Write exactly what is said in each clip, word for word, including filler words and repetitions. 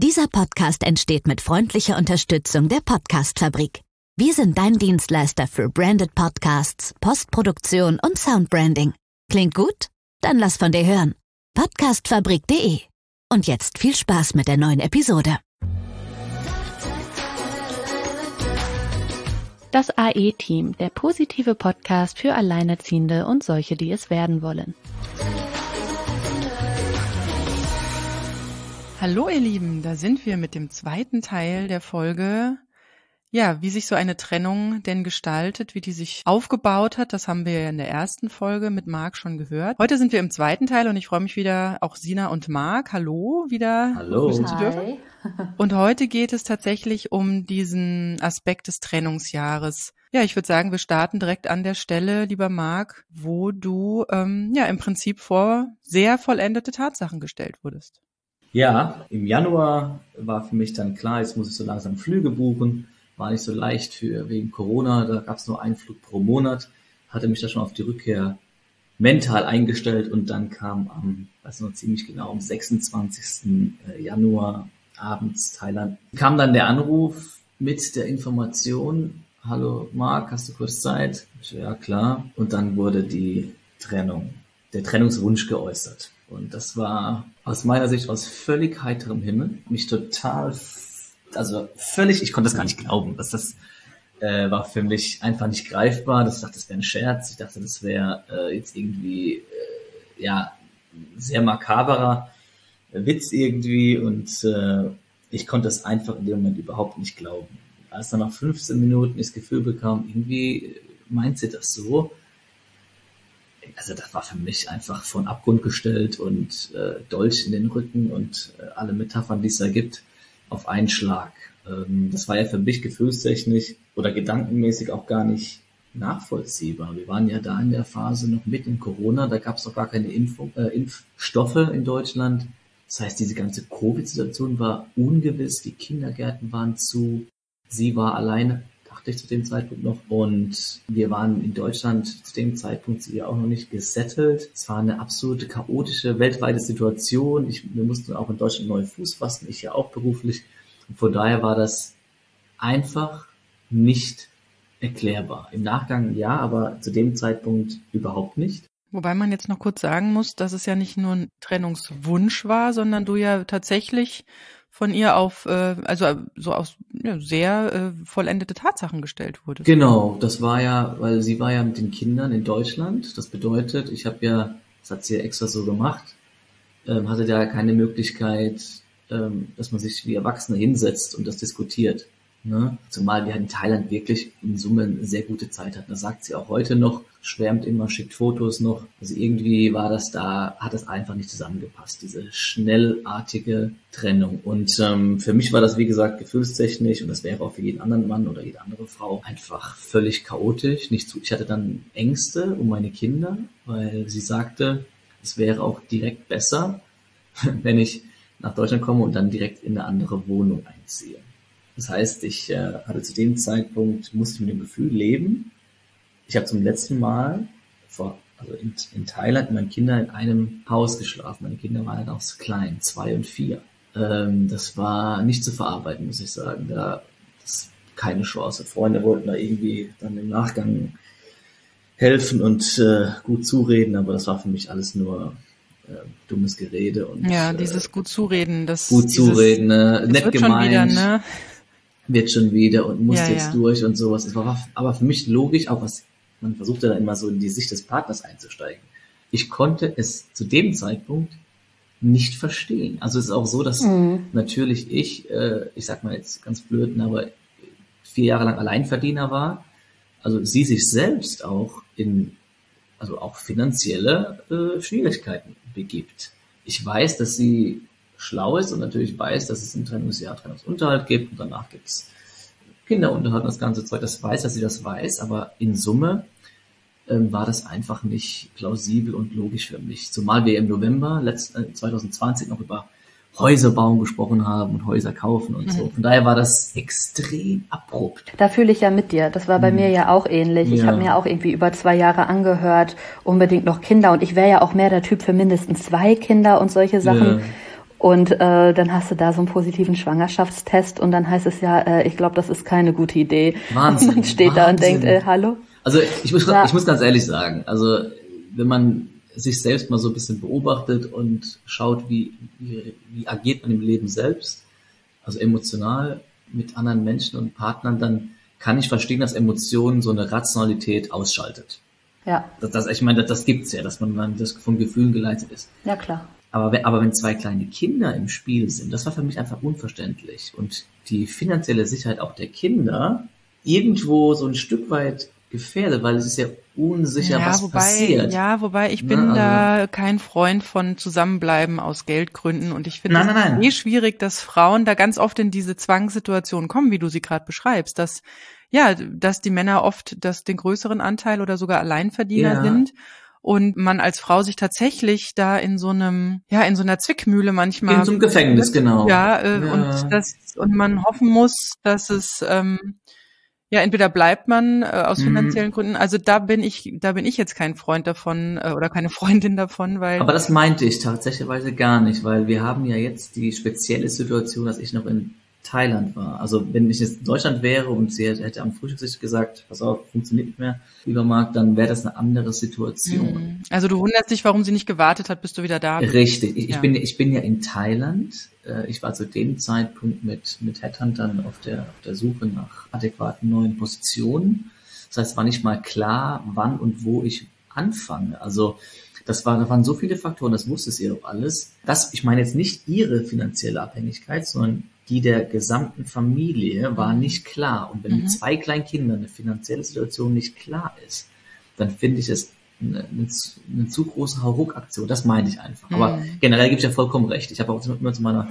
Dieser Podcast entsteht mit freundlicher Unterstützung der Podcast-Fabrik. Wir sind dein Dienstleister für Branded Podcasts, Postproduktion und Soundbranding. Klingt gut? Dann lass von dir hören. Podcastfabrik punkt de. Und jetzt viel Spaß mit der neuen Episode. Das A E-Team, der positive Podcast für Alleinerziehende und solche, die es werden wollen. Hallo ihr Lieben, da sind wir mit dem zweiten Teil der Folge. Ja, wie sich so eine Trennung denn gestaltet, wie die sich aufgebaut hat, das haben wir ja in der ersten Folge mit Marc schon gehört. Heute sind wir im zweiten Teil und ich freue mich wieder, auch Sina und Marc, hallo, wieder hallo. begrüßen zu dürfen. Und heute geht es tatsächlich um diesen Aspekt des Trennungsjahres. Ja, ich würde sagen, wir starten direkt an der Stelle, lieber Marc, wo du ähm, ja im Prinzip vor sehr vollendete Tatsachen gestellt wurdest. Ja, im Januar war für mich dann klar, jetzt muss ich so langsam Flüge buchen. War nicht so leicht für wegen Corona, da gab es nur einen Flug pro Monat. Hatte mich da schon auf die Rückkehr mental eingestellt und dann kam am, weiß noch ziemlich genau, am sechsundzwanzigsten Januar abends Thailand, kam dann der Anruf mit der Information, hallo Marc, hast du kurz Zeit? Ich so, ja klar. Und dann wurde die Trennung, der Trennungswunsch geäußert. Und das war aus meiner Sicht aus völlig heiterem Himmel. Mich total, also völlig, ich konnte das gar nicht glauben. Dass das äh, war für mich einfach nicht greifbar. Das, ich dachte, das wäre ein Scherz. Ich dachte, das wäre äh, jetzt irgendwie, äh, ja, sehr makaberer Witz irgendwie. Und äh, ich konnte das einfach in dem Moment überhaupt nicht glauben. Als dann nach fünfzehn Minuten ich das Gefühl bekam, irgendwie meint sie das so. Also das war für mich einfach vor den Abgrund gestellt und äh, Dolch in den Rücken und äh, alle Metaphern, die es da gibt, auf einen Schlag. Ähm, das war ja für mich gefühlstechnisch oder gedankenmäßig auch gar nicht nachvollziehbar. Wir waren ja da in der Phase noch mit in Corona, da gab es noch gar keine Impfung, äh, Impfstoffe in Deutschland. Das heißt, diese ganze Covid-Situation war ungewiss, die Kindergärten waren zu, sie war alleine. Dachte ich zu dem Zeitpunkt noch. Und wir waren in Deutschland zu dem Zeitpunkt sie auch noch nicht gesettelt. Es war eine absolute chaotische weltweite Situation. Ich, wir mussten auch in Deutschland neu Fuß fassen, ich ja auch beruflich. Und von daher war das einfach nicht erklärbar. Im Nachgang ja, aber zu dem Zeitpunkt überhaupt nicht. Wobei man jetzt noch kurz sagen muss, dass es ja nicht nur ein Trennungswunsch war, sondern du ja tatsächlich von ihr auf, äh, also so aus ja, sehr äh, vollendete Tatsachen gestellt wurde. Genau, das war ja, weil sie war ja mit den Kindern in Deutschland. Das bedeutet, ich habe ja, das hat sie ja extra so gemacht, ähm, hatte da keine Möglichkeit, ähm, dass man sich wie Erwachsene hinsetzt und das diskutiert. Ne? Zumal wir halt in Thailand wirklich in Summe eine sehr gute Zeit hatten. Das sagt sie auch heute noch, schwärmt immer, schickt Fotos noch. Also irgendwie war das da, hat das einfach nicht zusammengepasst, diese schnellartige Trennung. Und ähm, für mich war das, wie gesagt, gefühlstechnisch, und das wäre auch für jeden anderen Mann oder jede andere Frau, einfach völlig chaotisch. Nicht zu, ich hatte dann Ängste um meine Kinder, weil sie sagte, es wäre auch direkt besser, wenn ich nach Deutschland komme und dann direkt in eine andere Wohnung einziehe. Das heißt, ich äh, hatte zu dem Zeitpunkt, musste mit dem Gefühl leben. Ich habe zum letzten Mal vor, also in, in Thailand mit meinen Kindern in einem Haus geschlafen. Meine Kinder waren auch so klein, zwei und vier. Ähm, das war nicht zu verarbeiten, muss ich sagen. Da ist keine Chance. Freunde wollten da irgendwie dann im Nachgang helfen und äh, gut zureden, aber das war für mich alles nur äh, dummes Gerede. Und ja, dieses gut zureden, das gut dieses, zureden, ne? das Nett wird gemeint. Schon wieder, ne? Wird schon wieder und muss ja, jetzt ja. durch und sowas. Es war aber für mich logisch, auch was, man versuchte dann immer so in die Sicht des Partners einzusteigen. Ich konnte es zu dem Zeitpunkt nicht verstehen. Also es ist auch so, dass mhm. natürlich ich, äh, ich sag mal jetzt ganz blöd, aber vier Jahre lang Alleinverdiener war, also sie sich selbst auch in, also auch finanzielle äh, Schwierigkeiten begibt. Ich weiß, dass sie schlau ist und natürlich weiß, dass es im Trennungsjahr Trennungsunterhalt gibt und danach gibt es Kinderunterhalt und das ganze Zeug. Das weiß, dass sie das weiß, aber in Summe ähm, war das einfach nicht plausibel und logisch für mich. Zumal wir im November letzten, zwanzig zwanzig noch über Häuser bauen gesprochen haben und Häuser kaufen und mhm. so. Von daher war das extrem abrupt. Da fühle ich ja mit dir. Das war bei mhm. mir ja auch ähnlich. Ich ja. habe mir auch irgendwie über zwei Jahre angehört, unbedingt noch Kinder. Und ich wäre ja auch mehr der Typ für mindestens zwei Kinder und solche Sachen. Ja. Und äh, dann hast du da so einen positiven Schwangerschaftstest und dann heißt es ja, äh, ich glaube, das ist keine gute Idee. Wahnsinn. Und man steht Wahnsinn. da und denkt, äh, hallo? Also ich muss, ja. ich muss ganz ehrlich sagen, also wenn man sich selbst mal so ein bisschen beobachtet und schaut, wie, wie, wie agiert man im Leben selbst, also emotional mit anderen Menschen und Partnern, dann kann ich verstehen, dass Emotionen so eine Rationalität ausschaltet. Ja. Das, das, ich meine, das, das gibt's ja, dass man, man das von Gefühlen geleitet ist. Ja, klar. Aber wenn, aber wenn zwei kleine Kinder im Spiel sind, das war für mich einfach unverständlich. Und die finanzielle Sicherheit auch der Kinder irgendwo so ein Stück weit gefährdet, weil es ist ja unsicher, ja, was wobei, passiert. Ja, wobei ich bin ne, also, da kein Freund von Zusammenbleiben aus Geldgründen und ich finde Nein, es nein, nein. eh schwierig, dass Frauen da ganz oft in diese Zwangssituation kommen, wie du sie gerade beschreibst, dass ja, dass die Männer oft das den größeren Anteil oder sogar Alleinverdiener Ja. sind. Und man als Frau sich tatsächlich da in so einem, ja, in so einer Zwickmühle manchmal. In so einem Gefängnis, genau. Ja, äh, Ja. und das, und man hoffen muss, dass es, ähm, ja, entweder bleibt man äh, aus Mhm. finanziellen Gründen, also da bin ich, da bin ich jetzt kein Freund davon äh, oder keine Freundin davon, weil. Aber das meinte ich tatsächlicherweise gar nicht, weil wir haben ja jetzt die spezielle Situation, dass ich noch in Thailand war. Also wenn ich jetzt in Deutschland wäre und sie hätte am Frühstückstisch gesagt, pass auf, funktioniert nicht mehr, lieber Marc, dann wäre das eine andere Situation. Mhm. Also du wunderst dich, warum sie nicht gewartet hat, bis du wieder da bist. Richtig. Ich, Ja. ich bin, ich bin ja in Thailand. Äh, Ich war zu dem Zeitpunkt mit, mit Headhuntern auf der, auf der Suche nach adäquaten neuen Positionen. Das heißt, es war nicht mal klar, wann und wo ich anfange. Also, das war, da waren so viele Faktoren, das wusste sie doch alles. Das, ich meine jetzt nicht ihre finanzielle Abhängigkeit, sondern die der gesamten Familie war nicht klar. Und wenn Mhm. mit zwei kleinen Kindern eine finanzielle Situation nicht klar ist, dann finde ich es eine, eine, zu- eine zu große Hauruck-Aktion. Das meine ich einfach. Aber Mhm. generell gebe ich ja vollkommen recht. Ich habe auch immer zu meiner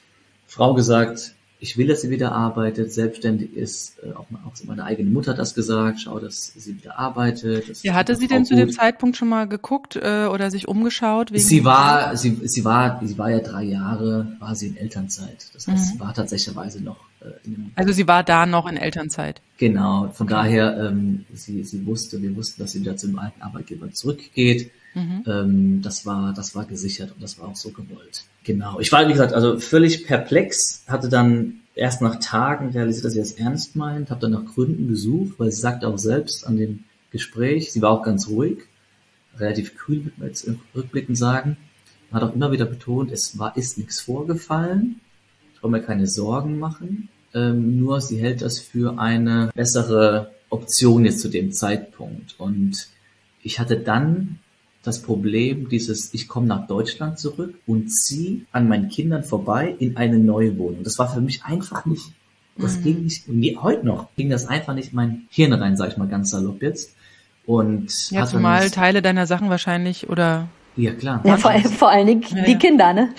Frau gesagt, ich will, dass sie wieder arbeitet, selbstständig ist. Äh, Auch, auch meine eigene Mutter hat das gesagt. Schau, dass sie wieder arbeitet. Das Ja, hatte tut sie der denn Frau zu dem gut. Zeitpunkt schon mal geguckt äh, oder sich umgeschaut? Wegen Sie war, sie, sie war, sie war ja drei Jahre, war sie in Elternzeit. Das heißt, Mhm. sie war tatsächlicherweise noch äh, in einem, Also sie war da noch in Elternzeit. genau. Von daher, ähm, sie, sie wusste, wir wussten, dass sie wieder zum alten Arbeitgeber zurückgeht. Mhm. Ähm, das war, das war gesichert und das war auch so gewollt. Genau. Ich war, wie gesagt, also völlig perplex, hatte dann erst nach Tagen realisiert, dass sie das ernst meint, habe dann nach Gründen gesucht, weil sie sagte auch selbst an dem Gespräch, sie war auch ganz ruhig, relativ kühl, würde man jetzt rückblickend sagen, hat auch immer wieder betont, es war, ist nichts vorgefallen, ich brauche mir keine Sorgen machen, ähm, nur sie hält das für eine bessere Option jetzt zu dem Zeitpunkt. Und ich hatte dann das Problem, dieses, ich komme nach Deutschland zurück und ziehe an meinen Kindern vorbei in eine neue Wohnung. Das war für mich einfach nicht, das Mhm. ging nicht, und je- heute noch ging das einfach nicht in mein Hirn rein, sag ich mal ganz salopp jetzt. Und Ja, hatte zumal nicht- Teile deiner Sachen wahrscheinlich oder ja klar. Ja, vor, vor allen Dingen Ja, die ja. Kinder, ne?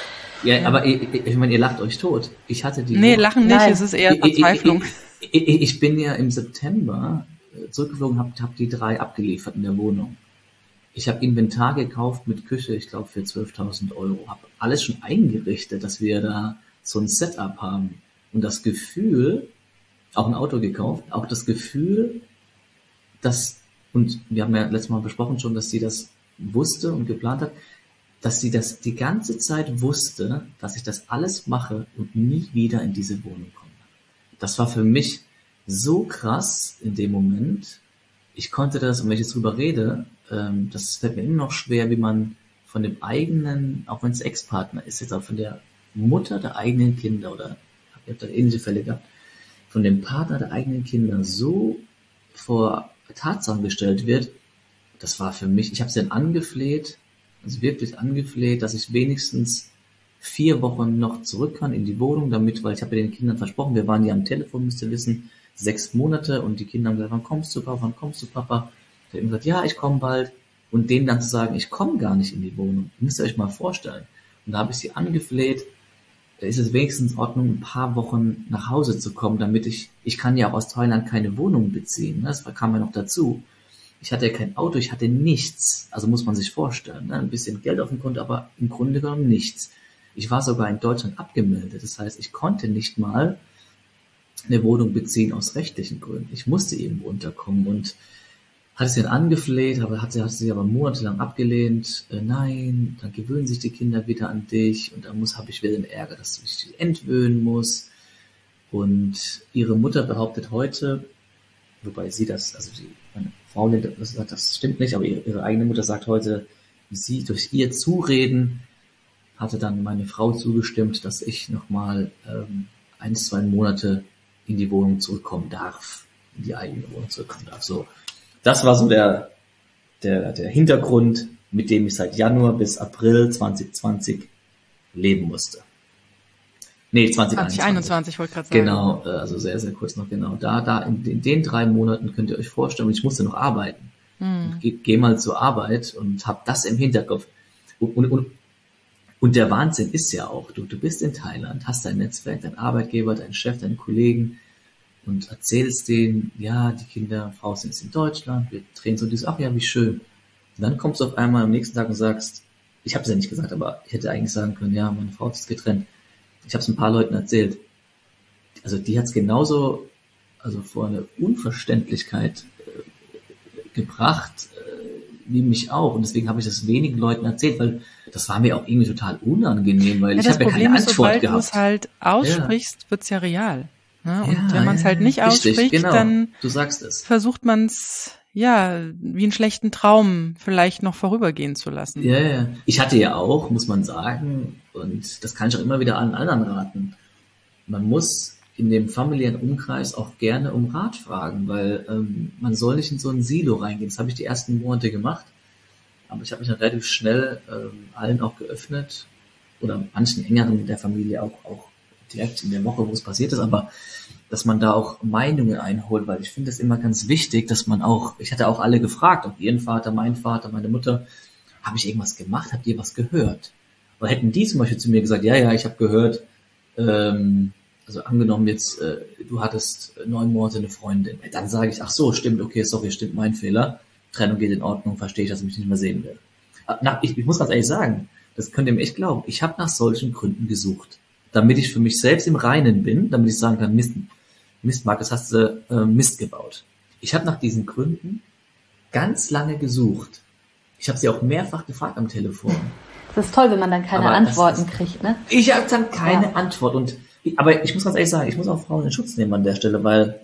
Ja, aber ich, ich, ich meine, ihr lacht euch tot. Ich hatte die nee, Wohnung- lachen nicht, Nein. es ist eher Ich- ich- Verzweiflung. Ich, ich, ich, ich bin ja im September äh, zurückgeflogen, habe hab die drei abgeliefert in der Wohnung. Ich habe Inventar gekauft mit Küche, ich glaube für zwölftausend Euro. Habe alles schon eingerichtet, dass wir da so ein Setup haben. Und das Gefühl, auch ein Auto gekauft, auch das Gefühl, dass, und wir haben ja letztes Mal besprochen schon, dass sie das wusste und geplant hat, dass sie das die ganze Zeit wusste, dass ich das alles mache und nie wieder in diese Wohnung komme. Das war für mich so krass in dem Moment. Ich konnte das, und wenn ich jetzt drüber rede, ähm, das fällt mir immer noch schwer, wie man von dem eigenen, auch wenn es Ex-Partner ist, jetzt auch von der Mutter der eigenen Kinder, oder ich habe da ähnliche Fälle gehabt, von dem Partner der eigenen Kinder so vor Tatsachen gestellt wird. Das war für mich, ich habe sie dann angefleht, also wirklich angefleht, dass ich wenigstens vier Wochen noch zurück kann in die Wohnung, damit, weil ich habe ja den Kindern versprochen, wir waren ja am Telefon, müsst ihr wissen, sechs Monate, und die Kinder haben gesagt, wann kommst du, Papa, wann kommst du, Papa? Ich habe ihm gesagt, ja, ich komme bald, und denen dann zu sagen, ich komme gar nicht in die Wohnung, müsst ihr euch mal vorstellen. Und da habe ich sie angefleht, ist es wenigstens in Ordnung, ein paar Wochen nach Hause zu kommen, damit ich, ich kann ja auch aus Thailand keine Wohnung beziehen, ne? Das kam ja noch dazu. Ich hatte ja kein Auto, ich hatte nichts, also muss man sich vorstellen, ne? Ein bisschen Geld auf dem Konto, aber im Grunde genommen nichts. Ich war sogar in Deutschland abgemeldet, das heißt, ich konnte nicht mal eine Wohnung beziehen aus rechtlichen Gründen. Ich musste irgendwo unterkommen, und hatte sie dann angefleht, aber hat sie, hat sie aber monatelang abgelehnt. Äh, nein, dann gewöhnen sich die Kinder wieder an dich und dann muss, habe ich wieder den Ärger, dass ich die entwöhnen muss. Und ihre Mutter behauptet heute, wobei sie das, also die, meine Frau, das, das stimmt nicht, aber ihre, ihre eigene Mutter sagt heute, sie durch ihr Zureden hatte dann meine Frau zugestimmt, dass ich nochmal ähm, ein, zwei Monate in die Wohnung zurückkommen darf, in die eigene Wohnung zurückkommen darf. So. Das war so der, der, der Hintergrund, mit dem ich seit Januar bis April zwanzig zwanzig leben musste. Nee, zwanzig einundzwanzig. zwanzig einundzwanzig wollte ich gerade sagen. Genau, also sehr, sehr kurz noch, genau. Da, da, in, in den drei Monaten könnt ihr euch vorstellen, ich musste noch arbeiten. Hm. Geh, geh mal zur Arbeit und hab das im Hinterkopf. Und, und, und, und der Wahnsinn ist ja auch, du, du bist in Thailand, hast dein Netzwerk, dein Arbeitgeber, dein Chef, deine Kollegen, und erzählst denen, ja, die Kinder, Frau sind jetzt in Deutschland, wir drehen so dieses, ach ja, wie schön. Und dann kommst du auf einmal am nächsten Tag und sagst, ich habe es ja nicht gesagt, aber ich hätte eigentlich sagen können, ja, meine Frau ist getrennt. Ich habe es ein paar Leuten erzählt. Also die hat es genauso, also vor eine Unverständlichkeit äh, gebracht, äh, wie mich auch. Und deswegen habe ich das wenigen Leuten erzählt, weil das war mir auch irgendwie total unangenehm, weil ja, ich habe ja keine Antwort ist, sobald gehabt. Wenn du es halt aussprichst, ja. wird's ja real. Ne? Und ja, wenn man es halt nicht richtig, ausspricht, genau. dann du sagst es. versucht man es, ja, wie einen schlechten Traum vielleicht noch vorübergehen zu lassen. Ja, ja. Ich hatte ja auch, muss man sagen, und das kann ich auch immer wieder allen anderen raten, man muss in dem familiären Umkreis auch gerne um Rat fragen, weil ähm, man soll nicht in so ein Silo reingehen. Das habe ich die ersten Monate gemacht, aber ich habe mich dann relativ schnell ähm, allen auch geöffnet oder manchen engeren der Familie auch, auch direkt in der Woche, wo es passiert ist, aber dass man da auch Meinungen einholt, weil ich finde es immer ganz wichtig, dass man auch, ich hatte auch alle gefragt, auch ihren Vater, mein Vater, meine Mutter, habe ich irgendwas gemacht, habt ihr was gehört? Oder hätten die zum Beispiel zu mir gesagt, ja, ja, ich habe gehört, ähm, also angenommen jetzt, äh, du hattest neun Monate eine Freundin, dann sage ich, ach so, stimmt, okay, sorry, stimmt, mein Fehler, Trennung geht in Ordnung, verstehe ich, dass ich mich nicht mehr sehen will. Na, ich, ich muss ganz ehrlich sagen, das könnt ihr mir echt glauben, ich habe nach solchen Gründen gesucht, damit ich für mich selbst im Reinen bin, damit ich sagen kann, Mist, Mist, Markus, hast du äh, Mist gebaut. Ich habe nach diesen Gründen ganz lange gesucht. Ich habe sie auch mehrfach gefragt am Telefon. Das ist toll, wenn man dann keine aber Antworten ist, kriegt, ne? Ich habe dann keine ja. Antwort. Und aber ich muss ganz ehrlich sagen, ich muss auch Frauen in Schutz nehmen an der Stelle, weil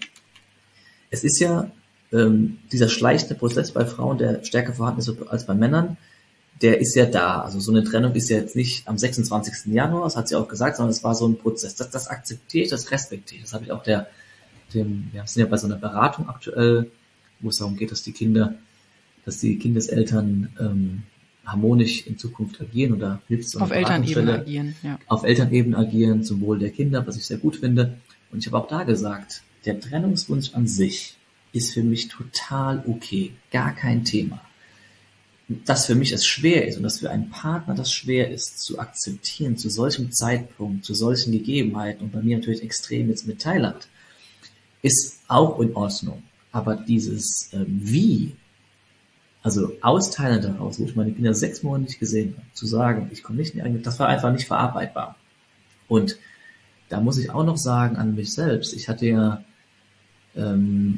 es ist ja ähm, dieser schleichende Prozess bei Frauen, der stärker vorhanden ist als bei Männern, der ist ja da. Also so eine Trennung ist ja jetzt nicht am sechsundzwanzigsten Januar, das hat sie auch gesagt, sondern es war so ein Prozess. Das, das akzeptiere ich, das respektiere ich. Das habe ich auch der, dem, wir sind ja bei so einer Beratung aktuell, wo es darum geht, dass die Kinder, dass die Kindeseltern ähm, harmonisch in Zukunft agieren oder hilft so eine auf Elternebene agieren, ja. Auf Elternebene agieren, zum Wohl der Kinder, was ich sehr gut finde. Und ich habe auch da gesagt, der Trennungswunsch an sich ist für mich total okay, gar kein Thema. Dass für mich es schwer ist und dass für einen Partner das schwer ist, zu akzeptieren, zu solchem Zeitpunkt, zu solchen Gegebenheiten und bei mir natürlich extrem jetzt mit Thailand, ist auch in Ordnung. Aber dieses äh, Wie, also aus Thailand heraus, wo ich meine Kinder sechs Monate nicht gesehen habe, zu sagen, ich komme nicht in die eigene, das war einfach nicht verarbeitbar. Und da muss ich auch noch sagen an mich selbst, ich hatte ja ähm,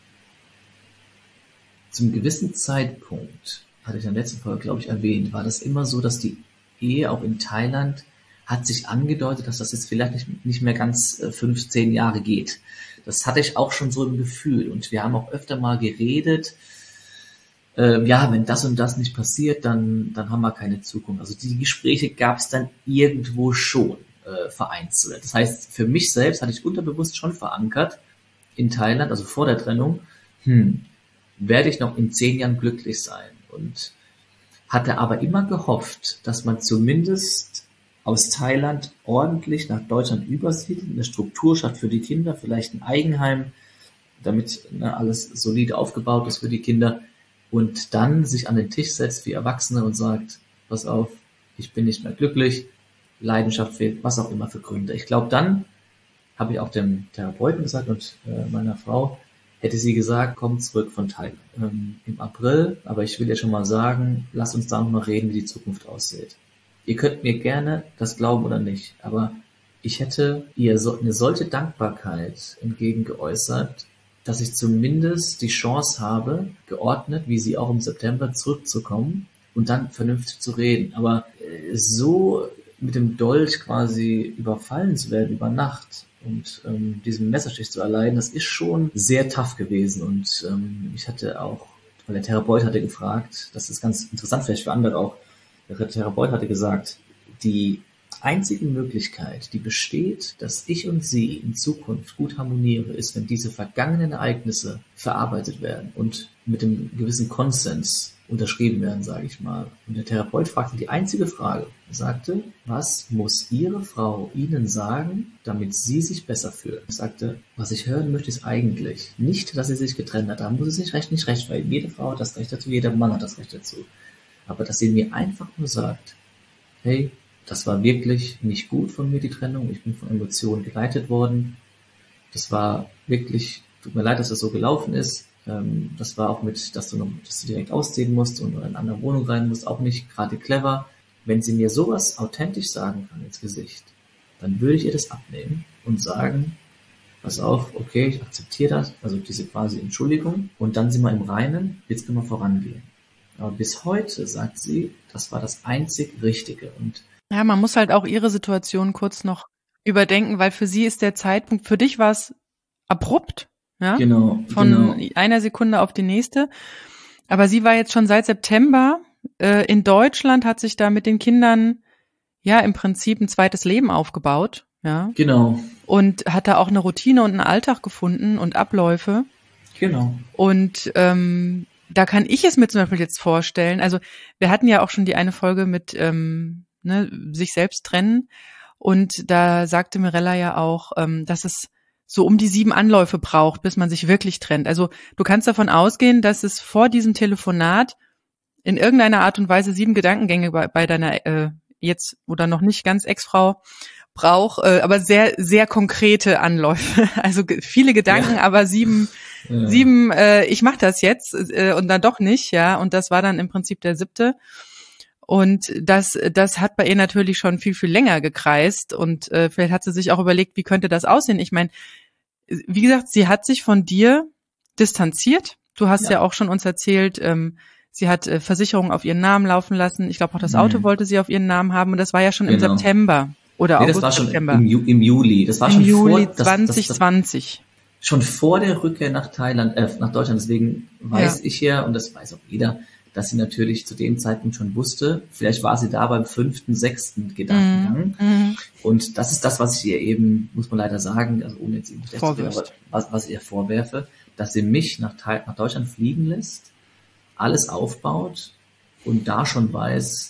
zum gewissen Zeitpunkt, hatte ich in der letzten Folge, glaube ich, erwähnt, war das immer so, dass die Ehe auch in Thailand hat sich angedeutet, dass das jetzt vielleicht nicht, nicht mehr ganz äh, fünf, zehn Jahre geht. Das hatte ich auch schon so im Gefühl. Und wir haben auch öfter mal geredet, äh, ja, wenn das und das nicht passiert, dann, dann haben wir keine Zukunft. Also die Gespräche gab es dann irgendwo schon äh, vereinzelt. Das heißt, für mich selbst hatte ich unterbewusst schon verankert in Thailand, also vor der Trennung, hm, werde ich noch in zehn Jahren glücklich sein. Und hatte aber immer gehofft, dass man zumindest aus Thailand ordentlich nach Deutschland übersiedelt, eine Struktur schafft für die Kinder, vielleicht ein Eigenheim, damit ne, alles solide aufgebaut ist für die Kinder und dann sich an den Tisch setzt wie Erwachsene und sagt, pass auf, ich bin nicht mehr glücklich, Leidenschaft fehlt, was auch immer für Gründe. Ich glaube, dann habe ich auch dem Therapeuten gesagt und äh, meiner Frau, hätte sie gesagt, komm zurück von Thailand ähm, im April, aber ich will ja schon mal sagen, lass uns da noch mal reden, wie die Zukunft aussieht. Ihr könnt mir gerne das glauben oder nicht, aber ich hätte ihr so, eine solche Dankbarkeit entgegengeäußert, dass ich zumindest die Chance habe, geordnet, wie sie auch im September, zurückzukommen und dann vernünftig zu reden. Aber äh, so mit dem Dolch quasi überfallen zu werden über Nacht und ähm, diesen Messerstich zu erleiden, das ist schon sehr tough gewesen. Und ähm, ich hatte auch, weil der Therapeut hatte gefragt, das ist ganz interessant vielleicht für andere auch, der Therapeut hatte gesagt, die einzige Möglichkeit, die besteht, dass ich und sie in Zukunft gut harmonieren, ist, wenn diese vergangenen Ereignisse verarbeitet werden und mit einem gewissen Konsens unterschrieben werden, sage ich mal. Und der Therapeut fragte die einzige Frage, er sagte, was muss Ihre Frau Ihnen sagen, damit Sie sich besser fühlen? Er sagte, was ich hören möchte, ist eigentlich nicht, dass sie sich getrennt hat. Da muss es nicht recht, nicht recht, weil jede Frau hat das Recht dazu, jeder Mann hat das Recht dazu. Aber dass sie mir einfach nur sagt, hey, das war wirklich nicht gut von mir, die Trennung. Ich bin von Emotionen geleitet worden. Das war wirklich, tut mir leid, dass das so gelaufen ist. Das war auch mit, dass du, noch, dass du direkt ausziehen musst und in eine andere Wohnung rein musst, auch nicht gerade clever. Wenn sie mir sowas authentisch sagen kann ins Gesicht, dann würde ich ihr das abnehmen und sagen, pass auf, okay, ich akzeptiere das, also diese quasi Entschuldigung, und dann sind wir im Reinen, jetzt können wir vorangehen. Aber bis heute sagt sie, das war das einzig Richtige. Und ja, man muss halt auch ihre Situation kurz noch überdenken, weil für sie ist der Zeitpunkt, für dich war es abrupt, ja, genau, von genau. einer Sekunde auf die nächste. Aber sie war jetzt schon seit September äh, in Deutschland, hat sich da mit den Kindern ja im Prinzip ein zweites Leben aufgebaut, ja. Genau. Und hat da auch eine Routine und einen Alltag gefunden und Abläufe. Genau. Und ähm, da kann ich es mir zum Beispiel jetzt vorstellen, also wir hatten ja auch schon die eine Folge mit ähm, ne, sich selbst trennen, und da sagte Mirella ja auch, ähm, dass es so um die sieben Anläufe braucht, bis man sich wirklich trennt. Also du kannst davon ausgehen, dass es vor diesem Telefonat in irgendeiner Art und Weise sieben Gedankengänge bei, bei deiner äh, jetzt oder noch nicht ganz Ex-Frau braucht, äh, aber sehr, sehr konkrete Anläufe. Also ge- viele Gedanken, ja. aber sieben, ja. sieben, äh, ich mach das jetzt äh, und dann doch nicht, ja. Und das war dann im Prinzip der siebte. Und das, das hat bei ihr natürlich schon viel, viel länger gekreist, und äh, vielleicht hat sie sich auch überlegt, wie könnte das aussehen? Ich meine, wie gesagt, sie hat sich von dir distanziert. Du hast ja, ja auch schon uns erzählt, ähm, sie hat äh, Versicherungen auf ihren Namen laufen lassen. Ich glaube auch das Auto mhm. wollte sie auf ihren Namen haben, und das war ja schon genau. im September oder nee, August, das war schon September. Im, Ju- im Juli. Das war Im schon Juli vor, das, zwanzig Das, zwanzig. das, schon vor der Rückkehr nach Thailand, äh, nach Deutschland. Deswegen weiß ja. ich ja, und das weiß auch jeder, dass sie natürlich zu dem Zeitpunkt schon wusste, vielleicht war sie da beim fünften, sechsten Gedankengang. Mm, und das ist das, was ich ihr eben, muss man leider sagen, also ohne jetzt schlecht zu reden, aber was, was ich ihr vorwerfe, dass sie mich nach, nach Deutschland fliegen lässt, alles aufbaut und da schon weiß.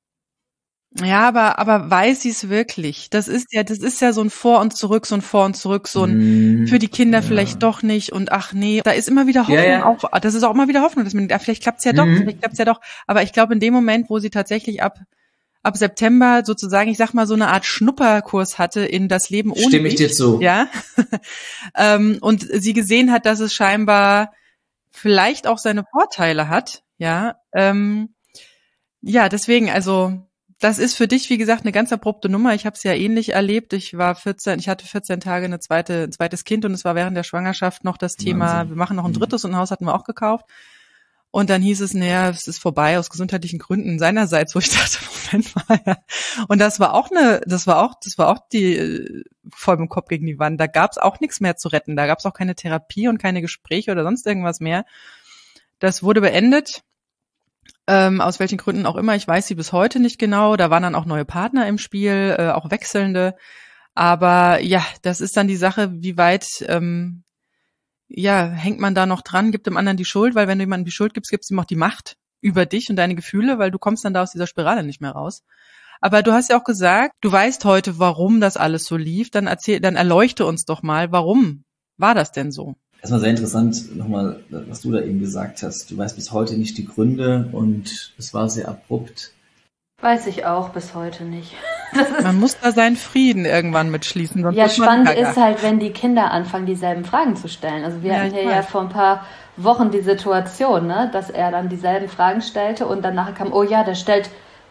Ja, aber, aber weiß sie es wirklich? Das ist ja, das ist ja so ein Vor und Zurück, so ein Vor und Zurück, so ein mm, für die Kinder ja. vielleicht doch nicht, und ach nee, da ist immer wieder Hoffnung, ja, ja. auch, das ist auch immer wieder Hoffnung, dass man, ja, vielleicht klappt's ja doch, mm. vielleicht klappt's ja doch, aber ich glaube in dem Moment, wo sie tatsächlich ab, ab September sozusagen, ich sag mal, so eine Art Schnupperkurs hatte in das Leben ohne Stimme ich dich, dir zu. Ja, ähm, und sie gesehen hat, dass es scheinbar vielleicht auch seine Vorteile hat, ja, ähm, ja, deswegen, also, das ist für dich, wie gesagt, eine ganz abrupte Nummer. Ich habe es ja ähnlich erlebt. Ich war vierzehn, ich hatte vierzehn Tage eine zweite, ein zweites Kind, und es war während der Schwangerschaft noch das Thema, Wahnsinn. Wir machen noch ein drittes, und ein Haus hatten wir auch gekauft. Und dann hieß es, naja, es ist vorbei aus gesundheitlichen Gründen seinerseits, wo ich dachte, Moment mal, ja. Und das war auch eine, das war auch, das war auch die voll im Kopf gegen die Wand. Da gab es auch nichts mehr zu retten. Da gab es auch keine Therapie und keine Gespräche oder sonst irgendwas mehr. Das wurde beendet. Ähm, aus welchen Gründen auch immer, ich weiß sie bis heute nicht genau. Da waren dann auch neue Partner im Spiel, äh, auch wechselnde. Aber ja, das ist dann die Sache, wie weit ähm, ja hängt man da noch dran, gibt dem anderen die Schuld, weil wenn du jemandem die Schuld gibst, gibst du ihm auch die Macht über dich und deine Gefühle, weil du kommst dann da aus dieser Spirale nicht mehr raus. Aber du hast ja auch gesagt, du weißt heute, warum das alles so lief. Dann erzähl, dann erleuchte uns doch mal, warum war das denn so? Erstmal sehr interessant, nochmal, was du da eben gesagt hast. Du weißt bis heute nicht die Gründe, und es war sehr abrupt. Weiß ich auch bis heute nicht. Man muss da seinen Frieden irgendwann mitschließen. Sonst ja, spannend ist halt, wenn die Kinder anfangen, dieselben Fragen zu stellen. Also wir ja, hatten hier ja vor ein paar Wochen die Situation, ne, dass er dann dieselben Fragen stellte, und dann nachher kam, oh ja, der stellt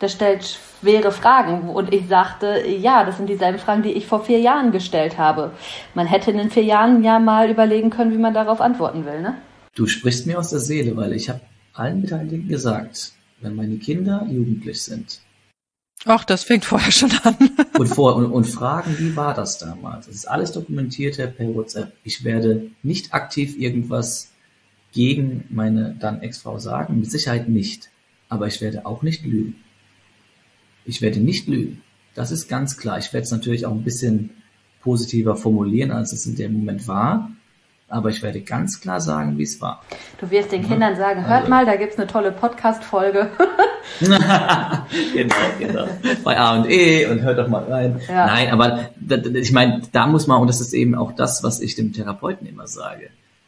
der stellt schwere Fragen. Und ich sagte, ja, das sind dieselben Fragen, die ich vor vier Jahren gestellt habe. Man hätte in den vier Jahren ja mal überlegen können, wie man darauf antworten will, ne? Du sprichst mir aus der Seele, weil ich habe allen Beteiligten gesagt, wenn meine Kinder jugendlich sind. Ach, das fängt vorher schon an. und, vor, und, und fragen, wie war das damals? Das ist alles dokumentiert per WhatsApp. Ich werde nicht aktiv irgendwas gegen meine dann Ex-Frau sagen, mit Sicherheit nicht. Aber ich werde auch nicht lügen. Ich werde nicht lügen. Das ist ganz klar. Ich werde es natürlich auch ein bisschen positiver formulieren, als es in dem Moment war. Aber ich werde ganz klar sagen, wie es war. Du wirst den Kindern sagen, hört also. mal, da gibt's eine tolle Podcast-Folge. genau, genau. Bei A und E und hört doch mal rein. Ja. Nein, aber ich meine, da muss man, und das ist eben auch das, was ich dem Therapeuten immer sage.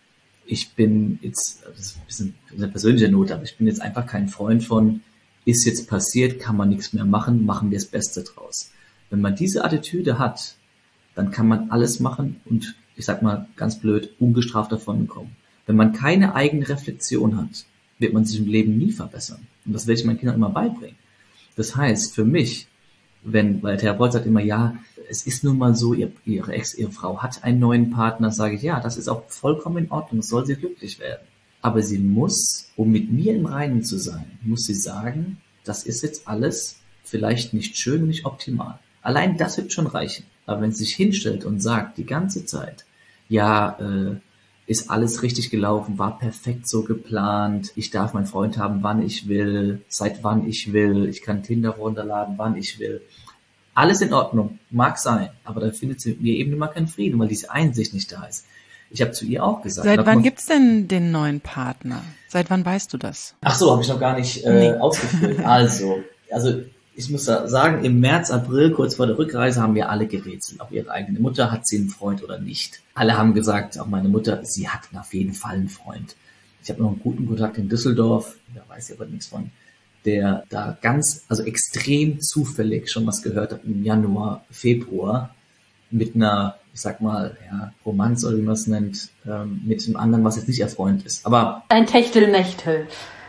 Ich bin jetzt, das ist ein bisschen eine persönliche Note, aber ich bin jetzt einfach kein Freund von, ist jetzt passiert, kann man nichts mehr machen, machen wir das Beste draus. Wenn man diese Attitüde hat, dann kann man alles machen und, ich sag mal ganz blöd, ungestraft davon kommen. Wenn man keine eigene Reflexion hat, wird man sich im Leben nie verbessern. Und das werde ich meinen Kindern immer beibringen. Das heißt, für mich, wenn, weil der Therapeut sagt immer, ja, es ist nun mal so, ihr, ihre Ex, ihre Frau hat einen neuen Partner, sage ich, ja, das ist auch vollkommen in Ordnung, soll sie glücklich werden. Aber sie muss, um mit mir im Reinen zu sein, muss sie sagen, das ist jetzt alles vielleicht nicht schön, nicht optimal. Allein das wird schon reichen. Aber wenn sie sich hinstellt und sagt die ganze Zeit, ja, äh, ist alles richtig gelaufen, war perfekt so geplant, ich darf meinen Freund haben, wann ich will, seit wann ich will, ich kann Tinder runterladen, wann ich will. Alles in Ordnung, mag sein, aber da findet sie mit mir eben immer keinen Frieden, weil diese Einsicht nicht da ist. Ich habe zu ihr auch gesagt. Seit wann gibt's denn den neuen Partner? Seit wann weißt du das? Ach so, habe ich noch gar nicht äh, nee. ausgeführt. Also, also ich muss sagen, im März, April, kurz vor der Rückreise, haben wir alle gerätselt. Auch ihre eigene Mutter, hat sie einen Freund oder nicht. Alle haben gesagt, auch meine Mutter, sie hat auf jeden Fall einen Freund. Ich habe noch einen guten Kontakt in Düsseldorf, da weiß ich aber nichts von, der da ganz, also extrem zufällig schon was gehört hat im Januar, Februar mit einer, ich sag mal, ja, Romanz oder wie man es nennt, ähm, mit einem anderen, was jetzt nicht ihr Freund ist. Aber ein Techtelmechtel.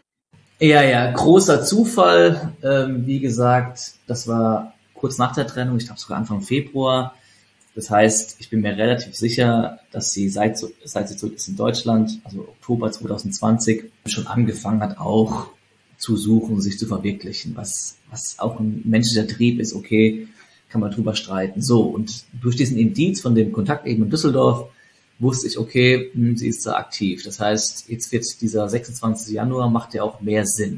Ja, ja, großer Zufall. Ähm, wie gesagt, das war kurz nach der Trennung, ich glaube sogar Anfang Februar. Das heißt, ich bin mir relativ sicher, dass sie seit, seit sie zurück ist in Deutschland, also Oktober zwanzig zwanzig, schon angefangen hat, auch zu suchen, sich zu verwirklichen, was, was auch ein menschlicher Trieb ist, okay, kann man drüber streiten. So, und durch diesen Indiz von dem Kontakt eben in Düsseldorf wusste ich, okay, mh, sie ist da aktiv. Das heißt, jetzt wird dieser sechsundzwanzigsten Januar, macht ja auch mehr Sinn.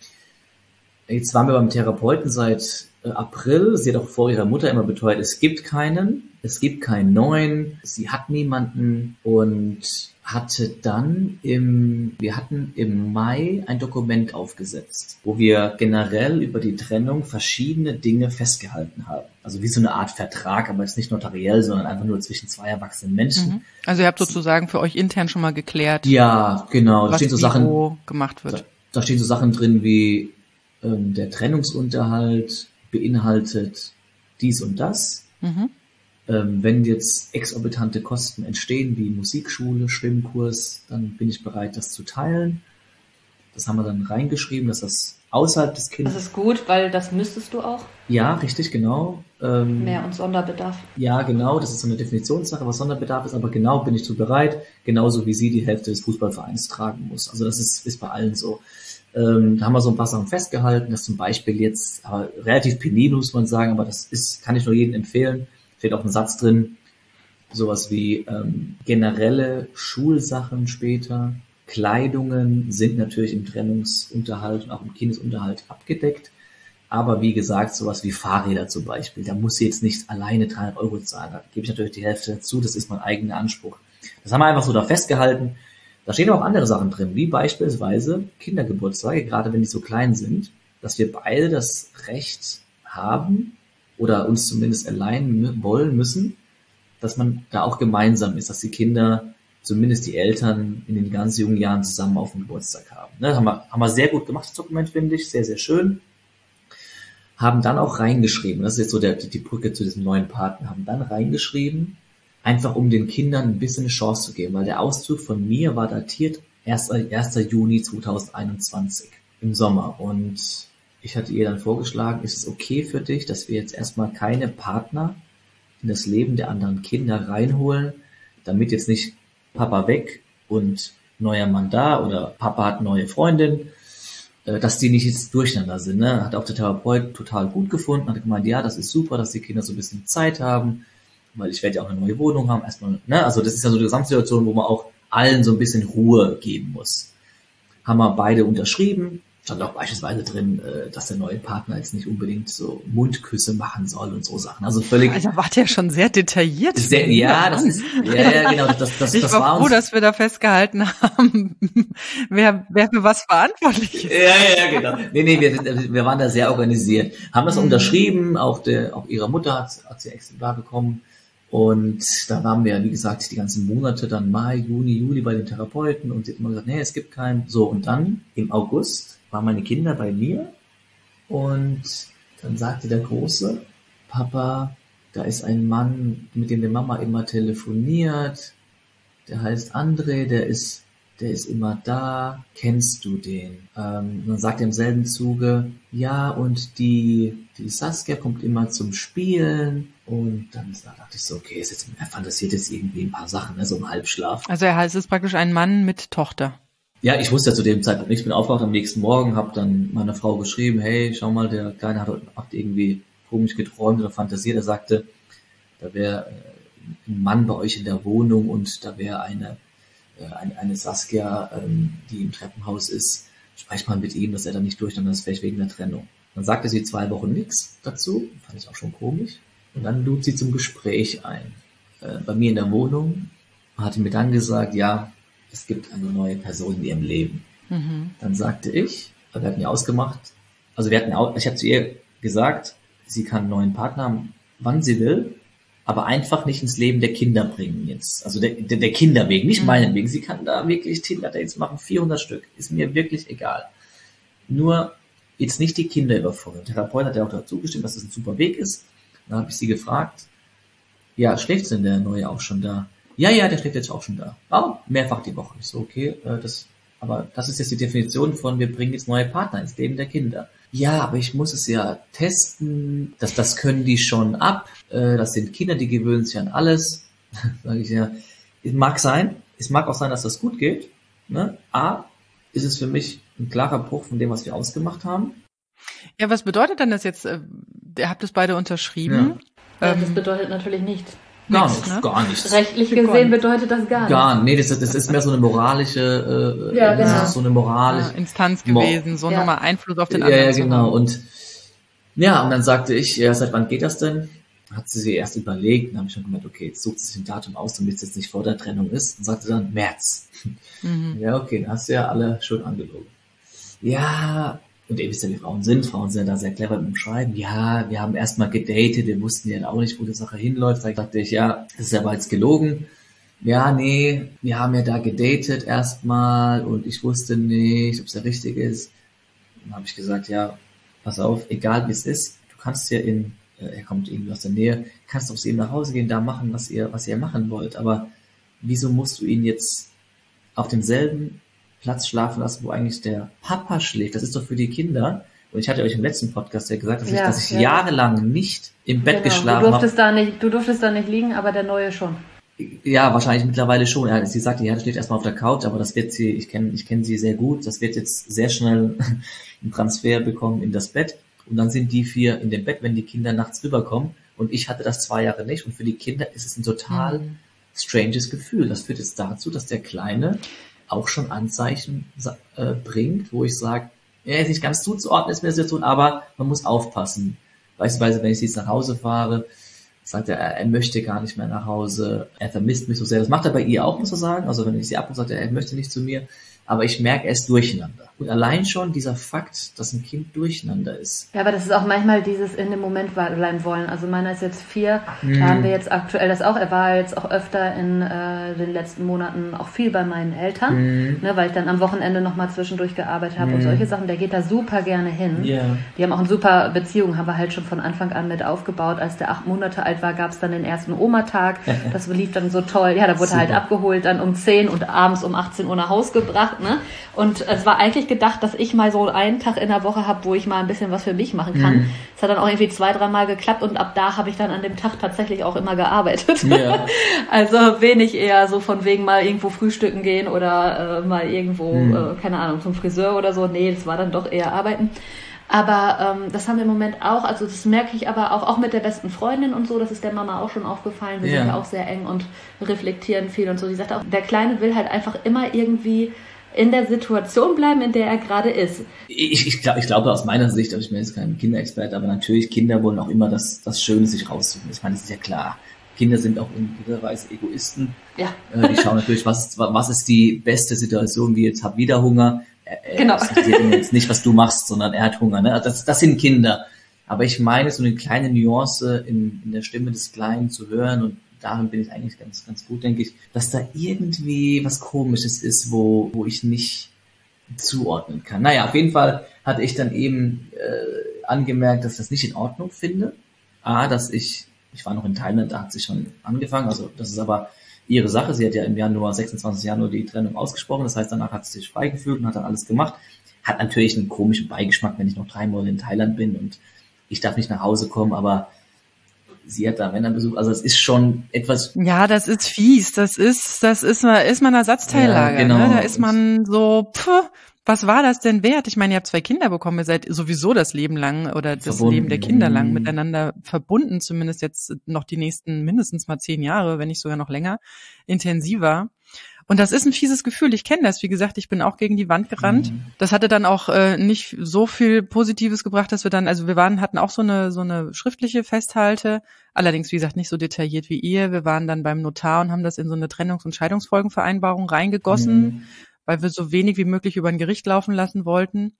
Jetzt waren wir beim Therapeuten seit äh, April. Sie hat auch vor ihrer Mutter immer beteuert, es gibt keinen, es gibt keinen neuen, sie hat niemanden und hatte dann im, wir hatten im Mai ein Dokument aufgesetzt, wo wir generell über die Trennung verschiedene Dinge festgehalten haben. Also wie so eine Art Vertrag, aber jetzt nicht notariell, sondern einfach nur zwischen zwei erwachsenen Menschen. Mhm. Also ihr habt sozusagen für euch intern schon mal geklärt. Ja, genau. Da was stehen so Sachen, wo gemacht wird. Da, da stehen so Sachen drin wie ähm, der Trennungsunterhalt beinhaltet dies und das. Mhm. Ähm, wenn jetzt exorbitante Kosten entstehen, wie Musikschule, Schwimmkurs, dann bin ich bereit, das zu teilen. Das haben wir dann reingeschrieben, dass das außerhalb des Kindes... Das ist gut, weil das müsstest du auch. Ja, richtig, genau. Ähm, Mehr und Sonderbedarf. Ja, genau, das ist so eine Definitionssache, was Sonderbedarf ist, aber genau bin ich zu bereit, genauso wie sie die Hälfte des Fußballvereins tragen muss. Also das ist, ist bei allen so. Ähm, da haben wir so ein paar Sachen festgehalten, dass zum Beispiel jetzt, aber relativ penibel muss man sagen, aber das ist, kann ich nur jedem empfehlen, steht auch ein Satz drin, sowas wie ähm, generelle Schulsachen später, Kleidungen sind natürlich im Trennungsunterhalt und auch im Kindesunterhalt abgedeckt, aber wie gesagt, sowas wie Fahrräder zum Beispiel, da muss sie jetzt nicht alleine dreihundert Euro zahlen, da gebe ich natürlich die Hälfte dazu, das ist mein eigener Anspruch. Das haben wir einfach so da festgehalten. Da stehen auch andere Sachen drin, wie beispielsweise Kindergeburtstage, gerade wenn die so klein sind, dass wir beide das Recht haben, oder uns zumindest erleihen wollen müssen, dass man da auch gemeinsam ist, dass die Kinder, zumindest die Eltern, in den ganz jungen Jahren zusammen auf dem Geburtstag haben. Ne, haben wir, haben wir sehr gut gemacht, das Dokument, finde ich, sehr, sehr schön. Haben dann auch reingeschrieben, das ist jetzt so der, die Brücke zu diesem neuen Partner, haben dann reingeschrieben, einfach um den Kindern ein bisschen eine Chance zu geben, weil der Auszug von mir war datiert erster Juni zweitausendeinundzwanzig im Sommer und ich hatte ihr dann vorgeschlagen, ist es okay für dich, dass wir jetzt erstmal keine Partner in das Leben der anderen Kinder reinholen, damit jetzt nicht Papa weg und neuer Mann da oder Papa hat neue Freundin, dass die nicht jetzt durcheinander sind. Ne? Hat auch der Therapeut total gut gefunden, hat gemeint, ja, das ist super, dass die Kinder so ein bisschen Zeit haben, weil ich werde ja auch eine neue Wohnung haben. Erstmal, ne? Also das ist ja so die Gesamtsituation, wo man auch allen so ein bisschen Ruhe geben muss. Haben wir beide unterschrieben. Stand auch beispielsweise drin, dass der neue Partner jetzt nicht unbedingt so Mundküsse machen soll und so Sachen. Also völlig. Also war der schon sehr detailliert. Sehr, ja, das ist, ja, ja, genau, das, das, ich das war war froh, uns. dass wir da festgehalten haben, wer, wer für was verantwortlich ist. Ja, ja, genau. Nee, nee, wir, wir waren da sehr organisiert. Haben das mhm. unterschrieben, auch der, auch ihre Mutter hat, hat sie Exemplar bekommen. Und da waren wir, wie gesagt, die ganzen Monate, dann Mai, Juni, Juli bei den Therapeuten und sie hat immer gesagt, nee, es gibt keinen. So, und dann im August waren meine Kinder bei mir und dann sagte der Große, Papa, da ist ein Mann, mit dem die Mama immer telefoniert, der heißt André, der ist, der ist immer da, kennst du den? Ähm, dann sagt er im selben Zuge, ja, und die, die Saskia kommt immer zum Spielen. Und dann da dachte ich so, okay, ist jetzt, er fantasiert jetzt irgendwie ein paar Sachen, ne, so im Halbschlaf. Also er heißt es praktisch ein Mann mit Tochter. Ja, ich wusste ja zu dem Zeitpunkt nichts. Ich bin aufgewacht am nächsten Morgen, habe dann meiner Frau geschrieben, hey, schau mal, der Kleine hat, hat irgendwie komisch geträumt oder fantasiert. Er sagte, da wäre ein Mann bei euch in der Wohnung und da wäre eine, eine, eine Saskia, ähm, die im Treppenhaus ist. Sprech mal mit ihm, dass er da nicht durcheinander ist, vielleicht wegen der Trennung. Dann sagte sie zwei Wochen nichts dazu, fand ich auch schon komisch. Und dann lud sie zum Gespräch ein. Äh, bei mir in der Wohnung hatte mir dann gesagt, ja, es gibt eine neue Person in ihrem Leben. Mhm. Dann sagte ich, wir hatten ja ausgemacht, also wir hatten auch, ich habe zu ihr gesagt, sie kann einen neuen Partner haben, wann sie will, aber einfach nicht ins Leben der Kinder bringen jetzt. Also der, der, der Kinder wegen, nicht mhm. meinen wegen. Sie kann da wirklich Tinder-Dates machen, vierhundert Stück, ist mir wirklich egal. Nur jetzt nicht die Kinder überfordern. Der Therapeut hat ja auch dazu gestimmt, dass das ein super Weg ist. Dann habe ich sie gefragt, ja, schläft denn der Neue auch schon da? Ja, ja, der schläft jetzt auch schon da. Oh, mehrfach die Woche. Ich so, okay, äh, das, aber das ist jetzt die Definition von, wir bringen jetzt neue Partner ins Leben der Kinder. Ja, aber ich muss es ja testen, das, das können die schon ab, äh, das sind Kinder, die gewöhnen sich an alles. Sage ich ja, es mag sein, es mag auch sein, dass das gut geht. Ne? A, ist es für mich ein klarer Bruch von dem, was wir ausgemacht haben. Ja, was bedeutet denn das jetzt? Ihr habt es beide unterschrieben. Ja. Ja, das bedeutet natürlich nichts. Gar nichts, nichts, ne? gar nichts. Rechtlich gesehen bedeutet das gar nichts. Gar nee, das, das ist mehr so eine moralische, äh, ja, genau. so eine moralische ja, Instanz gewesen, so ja. nochmal Einfluss auf den ja, anderen. Ja, genau. Und ja, und dann sagte ich, ja, seit wann geht das denn? Hat sie sich erst überlegt, dann habe ich schon gemeint, okay, jetzt sucht sie sich ein Datum aus, damit es jetzt nicht vor der Trennung ist. Und sagte dann März. Mhm. Ja, okay, dann hast du ja alle schon angelogen. Ja, und ihr wisst ja, wie Frauen sind. Frauen sind ja da sehr clever mit dem Schreiben. Ja, wir haben erstmal gedatet, wir wussten ja auch nicht, wo die Sache hinläuft. Da sagte ich, ja, das ist aber jetzt gelogen. Ja, nee, wir haben ja da gedatet erstmal und ich wusste nicht, ob es der richtige ist. Dann habe ich gesagt, ja, pass auf, egal wie es ist, du kannst ja in, äh, er kommt irgendwie aus der Nähe, kannst doch zu ihm nach Hause gehen, da machen, was ihr, was ihr machen wollt. Aber wieso musst du ihn jetzt auf demselben Platz schlafen lassen, wo eigentlich der Papa schläft? Das ist doch für die Kinder. Und ich hatte euch im letzten Podcast ja gesagt, dass, ja, ich, dass ich ja. jahrelang nicht im Bett genau. geschlafen habe. Du durftest hab. da nicht, du durftest da nicht liegen, aber der Neue schon. Ja, wahrscheinlich mittlerweile schon. Ja, sie sagte, ja, das steht erstmal auf der Couch, aber das wird sie, ich kenne ich kenne sie sehr gut, das wird jetzt sehr schnell einen Transfer bekommen in das Bett. Und dann sind die vier in dem Bett, wenn die Kinder nachts rüberkommen. Und ich hatte das zwei Jahre nicht. Und für die Kinder ist es ein total mhm. stranges Gefühl. Das führt jetzt dazu, dass der Kleine auch schon Anzeichen äh, bringt, wo ich sage, er ist nicht ganz zuzuordnen, ist mir das jetzt tun, aber man muss aufpassen. Beispielsweise, wenn ich jetzt nach Hause fahre, sagt er, er möchte gar nicht mehr nach Hause, er vermisst mich so sehr. Das macht er bei ihr auch, muss man sagen. Also wenn ich sie abrufe, sagt er, er möchte nicht zu mir. Aber ich merke, er ist durcheinander. Und allein schon dieser Fakt, dass ein Kind durcheinander ist. Ja, aber das ist auch manchmal dieses in dem Moment bleiben wollen. Also meiner ist jetzt vier, mm. da haben wir jetzt aktuell das auch. Er war jetzt auch öfter in äh, den letzten Monaten auch viel bei meinen Eltern, mm. ne, weil ich dann am Wochenende nochmal zwischendurch gearbeitet habe mm. und solche Sachen. Der geht da super gerne hin. Yeah. Die haben auch eine super Beziehung, haben wir halt schon von Anfang an mit aufgebaut. Als der acht Monate alt war, gab es dann den ersten Oma-Tag. Das lief dann so toll. Ja, da wurde er halt abgeholt, dann um zehn und abends um achtzehn Uhr nach Hause gebracht. krank, ne? Und es war eigentlich gedacht, dass ich mal so einen Tag in der Woche habe, wo ich mal ein bisschen was für mich machen kann. Mhm. Es hat dann auch irgendwie zwei, dreimal geklappt und ab da habe ich dann an dem Tag tatsächlich auch immer gearbeitet. Ja. Also wenig eher so von wegen mal irgendwo frühstücken gehen oder äh, mal irgendwo, mhm. äh, keine Ahnung, zum Friseur oder so. Nee, das war dann doch eher arbeiten. Aber ähm, das haben wir im Moment auch, also das merke ich aber auch, auch mit der besten Freundin und so, das ist der Mama auch schon aufgefallen, wir ja. sind ja auch sehr eng und reflektieren viel und so. Die sagt auch, der Kleine will halt einfach immer irgendwie in der Situation bleiben, in der er gerade ist. Ich, ich, glaub, ich glaube aus meiner Sicht, ich bin jetzt kein Kinderexperte, aber natürlich, Kinder wollen auch immer das, das Schöne sich raussuchen. Ich meine, das ist ja klar. Kinder sind auch in gewisser Weise Egoisten. Ja. Äh, die schauen natürlich, was ist, was ist die beste Situation, wie jetzt hab wieder Hunger. Er, genau. Das ist jetzt nicht, was du machst, sondern er hat Hunger. Ne? Das, das sind Kinder. Aber ich meine, so eine kleine Nuance in, in der Stimme des Kleinen zu hören, und darin bin ich eigentlich ganz, ganz gut, denke ich, dass da irgendwie was Komisches ist, wo, wo ich nicht zuordnen kann. Naja, auf jeden Fall hatte ich dann eben äh, angemerkt, dass ich das nicht in Ordnung finde. A, dass ich, ich war noch in Thailand, da hat sie schon angefangen, also das ist aber ihre Sache. Sie hat ja im Januar, sechsundzwanzigsten Januar die Trennung ausgesprochen. Das heißt, danach hat sie sich frei gefühlt und hat dann alles gemacht. Hat natürlich einen komischen Beigeschmack, wenn ich noch drei Monate in Thailand bin und ich darf nicht nach Hause kommen, aber sie hat da Männerbesuch. Also es ist schon etwas. Ja, das ist fies. Das ist, das ist, ist man Ersatzteillager. Ja, genau. Ne? Da ist man so, pff, was war das denn wert? Ich meine, ihr habt zwei Kinder bekommen, ihr seid sowieso das Leben lang oder das verbunden. Leben der Kinder lang miteinander verbunden, zumindest jetzt noch die nächsten mindestens mal zehn Jahre, wenn nicht sogar noch länger, intensiver. Und das ist ein fieses Gefühl. Ich kenne das. Wie gesagt, ich bin auch gegen die Wand gerannt. Mhm. Das hatte dann auch äh, nicht so viel Positives gebracht, dass wir dann, also wir waren, hatten auch so eine so eine schriftliche Festhalte. Allerdings, wie gesagt, nicht so detailliert wie ihr. Wir waren dann beim Notar und haben das in so eine Trennungs- und Scheidungsfolgenvereinbarung reingegossen, mhm. weil wir so wenig wie möglich über ein Gericht laufen lassen wollten.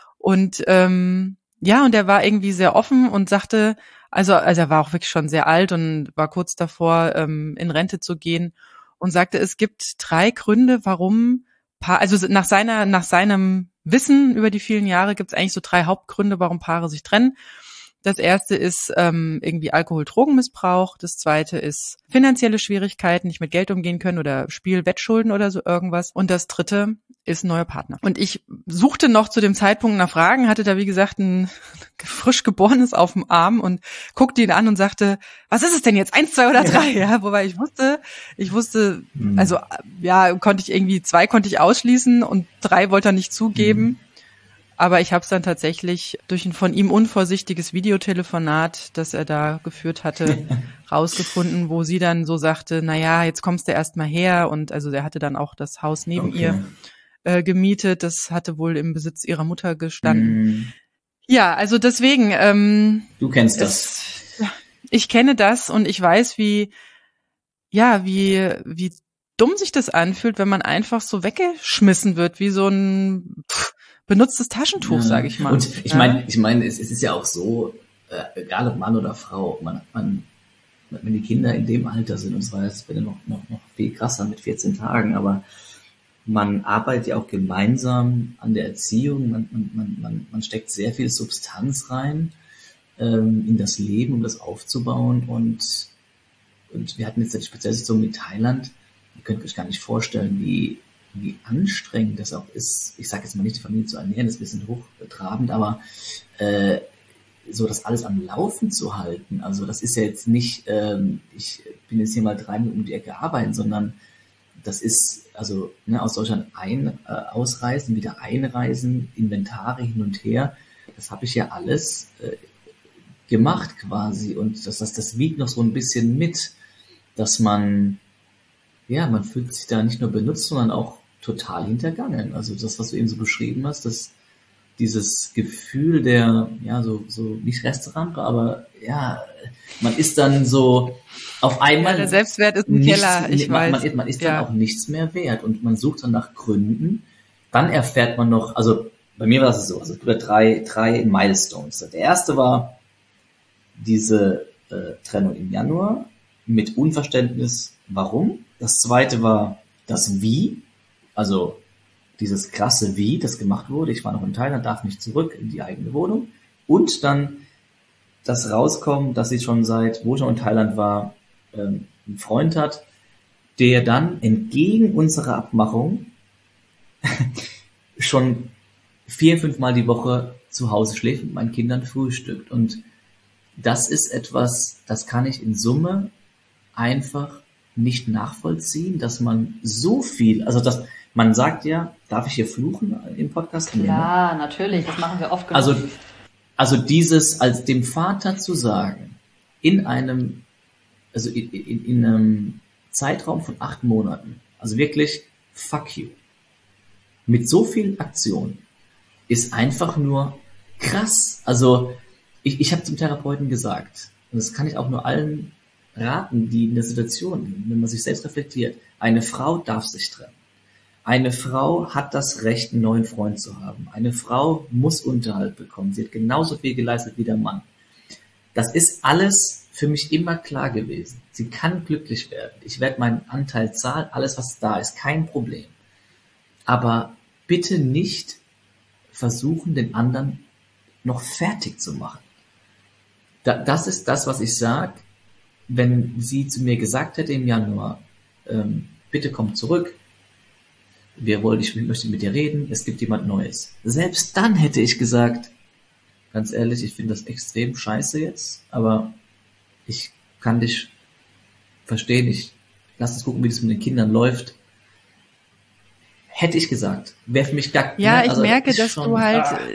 Und ähm, ja, und er war irgendwie sehr offen und sagte, also, also er war auch wirklich schon sehr alt und war kurz davor, ähm, in Rente zu gehen. Und sagte, es gibt drei Gründe, warum Paar, also nach seiner, nach seinem Wissen über die vielen Jahre gibt es eigentlich so drei Hauptgründe, warum Paare sich trennen. Das erste ist ähm, irgendwie Alkohol-Drogenmissbrauch. Das zweite ist finanzielle Schwierigkeiten, nicht mit Geld umgehen können oder Spiel-Wettschulden oder so irgendwas. Und das dritte ist ein neuer Partner. Und ich suchte noch zu dem Zeitpunkt nach Fragen, hatte da wie gesagt ein frisch Geborenes auf dem Arm und guckte ihn an und sagte, was ist es denn jetzt? Eins, zwei oder drei? Ja, ja wobei ich wusste, ich wusste, mhm. also ja, konnte ich irgendwie, zwei konnte ich ausschließen und drei wollte er nicht zugeben. Mhm. Aber ich habe es dann tatsächlich durch ein von ihm unvorsichtiges Videotelefonat, das er da geführt hatte, rausgefunden, wo sie dann so sagte, na ja, jetzt kommst du erst mal her. Und also er hatte dann auch das Haus neben okay. ihr äh, gemietet. Das hatte wohl im Besitz ihrer Mutter gestanden. Mm. Ja, also deswegen. Ähm, du kennst das. Es, ich kenne das und ich weiß, wie, ja, wie, wie dumm sich das anfühlt, wenn man einfach so weggeschmissen wird, wie so ein pff, benutztes Taschentuch, ja. sage ich mal. Und ich meine, ich meine, es, es ist ja auch so, äh, egal ob Mann oder Frau, man, man, wenn die Kinder in dem Alter sind, und zwar ist es noch, noch, noch viel krasser mit vierzehn Tagen, aber man arbeitet ja auch gemeinsam an der Erziehung, man, man, man, man steckt sehr viel Substanz rein ähm, in das Leben, um das aufzubauen, und, und wir hatten jetzt die spezielle Situation mit Thailand. Ihr könnt euch gar nicht vorstellen, wie wie anstrengend das auch ist, ich sage jetzt mal nicht, die Familie zu ernähren, das ist ein bisschen hochtrabend, aber äh, so das alles am Laufen zu halten, also das ist ja jetzt nicht, ähm, ich bin jetzt hier mal drei Minuten um die Ecke arbeiten, sondern das ist, also ne, aus Deutschland ein, äh, ausreisen, wieder einreisen, Inventare hin und her, das habe ich ja alles äh, gemacht quasi, und das, das, das wiegt noch so ein bisschen mit, dass man, ja, man fühlt sich da nicht nur benutzt, sondern auch total hintergangen. Also das, was du eben so beschrieben hast, dass dieses Gefühl der, ja, so, so nicht Restaurant, aber ja, man ist dann so auf einmal. Ja, der Selbstwert ist im nichts, Keller, ich man, weiß. Man, man ist ja. dann auch nichts mehr wert und man sucht dann nach Gründen. Dann erfährt man noch, also bei mir war es so, also drei, drei Milestones. Der erste war diese äh, Trennung im Januar mit Unverständnis, warum. Das zweite war das Wie, also dieses krasse Wie, das gemacht wurde. Ich war noch in Thailand, darf nicht zurück in die eigene Wohnung. Und dann das Rauskommen, dass sie schon seit, wo schon in Thailand war, ähm, einen Freund hat, der dann entgegen unserer Abmachung schon vier, fünf Mal die Woche zu Hause schläft und mit meinen Kindern frühstückt. Und das ist etwas, das kann ich in Summe einfach nicht nachvollziehen, dass man so viel, also dass man sagt ja, darf ich hier fluchen im Podcast? Klar, nee, natürlich, das machen wir oft genug. Also, also dieses, als dem Vater zu sagen, in einem, also in, in, in einem Zeitraum von acht Monaten, also wirklich fuck you, mit so viel Aktion, ist einfach nur krass. Also ich, ich habe zum Therapeuten gesagt, und das kann ich auch nur allen raten, die in der Situation, wenn man sich selbst reflektiert, eine Frau darf sich trennen. Eine Frau hat das Recht, einen neuen Freund zu haben. Eine Frau muss Unterhalt bekommen. Sie hat genauso viel geleistet wie der Mann. Das ist alles für mich immer klar gewesen. Sie kann glücklich werden. Ich werde meinen Anteil zahlen, alles was da ist, kein Problem. Aber bitte nicht versuchen, den anderen noch fertig zu machen. Da, das ist das, was ich sage, wenn sie zu mir gesagt hätte im Januar, ähm, bitte komm zurück, wir wollen, ich möchte mit dir reden, es gibt jemand Neues. Selbst dann hätte ich gesagt, ganz ehrlich, ich finde das extrem scheiße jetzt, aber ich kann dich verstehen, ich lass uns gucken, wie das mit den Kindern läuft. Hätte ich gesagt. Wäre für mich gar Ja, ich also merke, dass schon, du halt, ah,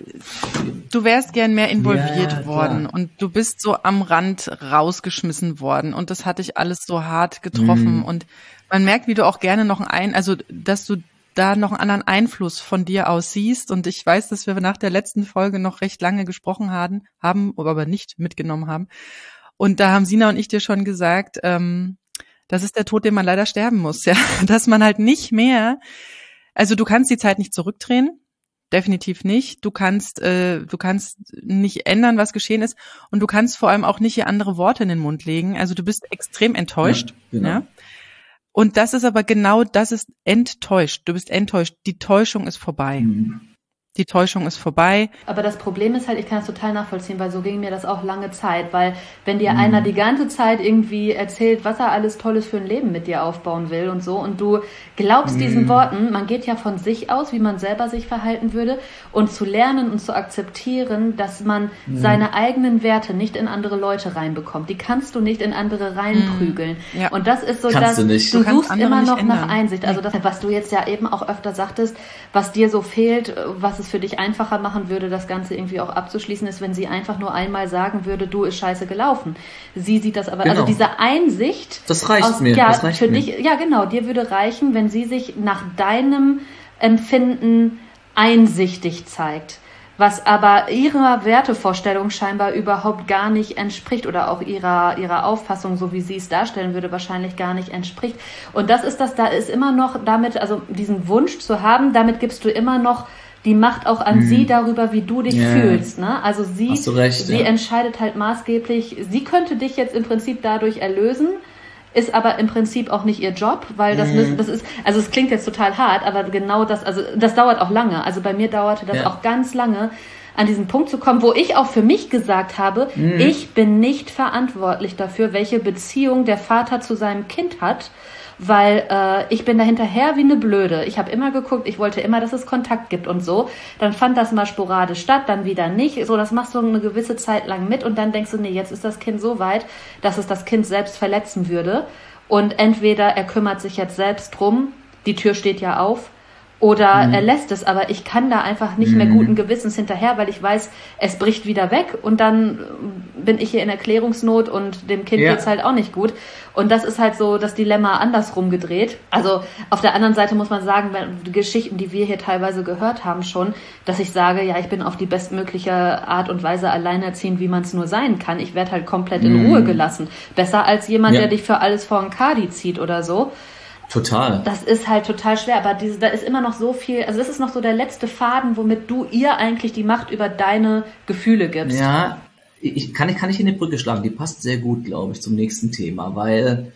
du wärst gern mehr involviert ja, worden klar. und du bist so am Rand rausgeschmissen worden und das hat dich alles so hart getroffen Mhm. und man merkt, wie du auch gerne noch ein, also, dass du da noch einen anderen Einfluss von dir aus siehst und ich weiß, dass wir nach der letzten Folge noch recht lange gesprochen haben, haben, aber nicht mitgenommen haben und da haben Sina und ich dir schon gesagt, ähm, das ist der Tod, den man leider sterben muss, ja, dass man halt nicht mehr. Also du kannst die Zeit nicht zurückdrehen, definitiv nicht. Du kannst, äh, du kannst nicht ändern, was geschehen ist, und du kannst vor allem auch nicht hier andere Worte in den Mund legen. Also du bist extrem enttäuscht, Ja, genau. ja. Und das ist aber genau, das ist enttäuscht. Du bist enttäuscht. Die Täuschung ist vorbei. Mhm. Die Täuschung ist vorbei. Aber das Problem ist halt, ich kann es total nachvollziehen, weil so ging mir das auch lange Zeit, weil wenn dir Mhm. einer die ganze Zeit irgendwie erzählt, was er alles Tolles für ein Leben mit dir aufbauen will und so und du glaubst Mhm. diesen Worten, man geht ja von sich aus, wie man selber sich verhalten würde und zu lernen und zu akzeptieren, dass man Mhm. seine eigenen Werte nicht in andere Leute reinbekommt. Die kannst du nicht in andere reinprügeln. Ja. Und das ist so, Kannst dass du nicht. du Du kannst suchst andere immer nicht noch nach ändern. Einsicht. Also das, was du jetzt ja eben auch öfter sagtest, was dir so fehlt, was es für dich einfacher machen würde, das Ganze irgendwie auch abzuschließen, ist, wenn sie einfach nur einmal sagen würde, du, ist scheiße gelaufen. Sie sieht das aber, Genau. also diese Einsicht. Das reicht aus, mir, Ja, das reicht für mir. dich, ja genau, dir würde reichen, wenn sie sich nach deinem Empfinden einsichtig zeigt. Was aber ihrer Wertevorstellung scheinbar überhaupt gar nicht entspricht oder auch ihrer, ihrer Auffassung, so wie sie es darstellen würde, wahrscheinlich gar nicht entspricht. Und das ist das, da ist immer noch damit, also diesen Wunsch zu haben, damit gibst du immer noch die Macht auch an Mhm. sie darüber, wie du dich Ja. fühlst. Ne? Also sie, Hast du recht, sie ja. entscheidet halt maßgeblich, sie könnte dich jetzt im Prinzip dadurch erlösen, ist aber im Prinzip auch nicht ihr Job, weil das, Mhm. müssen, das ist, also es klingt jetzt total hart, aber genau das, also das dauert auch lange. Also bei mir dauerte das Ja. auch ganz lange, an diesen Punkt zu kommen, wo ich auch für mich gesagt habe, Mhm. ich bin nicht verantwortlich dafür, welche Beziehung der Vater zu seinem Kind hat, weil äh, ich bin da hinterher wie eine Blöde. Ich habe immer geguckt, ich wollte immer, dass es Kontakt gibt und so. Dann fand das mal sporadisch statt, dann wieder nicht. So, das machst du eine gewisse Zeit lang mit und dann denkst du, nee, jetzt ist das Kind so weit, dass es das Kind selbst verletzen würde. Und entweder er kümmert sich jetzt selbst drum, die Tür steht ja auf, oder Mhm. er lässt es, aber ich kann da einfach nicht mehr Mhm. guten Gewissens hinterher, weil ich weiß, es bricht wieder weg und dann bin ich hier in Erklärungsnot und dem Kind Ja. geht's halt auch nicht gut. Und das ist halt so das Dilemma andersrum gedreht. Also auf der anderen Seite muss man sagen, wenn- die Geschichten, die wir hier teilweise gehört haben schon, dass ich sage, ja, ich bin auf die bestmögliche Art und Weise alleinerziehend, wie man es nur sein kann. Ich werde halt komplett in Mhm. Ruhe gelassen. Besser als jemand, Ja. der dich für alles vor den Kadi zieht oder so. Total. Das ist halt total schwer, aber diese, da ist immer noch so viel, also das ist noch so der letzte Faden, womit du ihr eigentlich die Macht über deine Gefühle gibst. Ja, ich, kann, ich, kann ich hier eine Brücke schlagen, die passt sehr gut, glaube ich, zum nächsten Thema, weil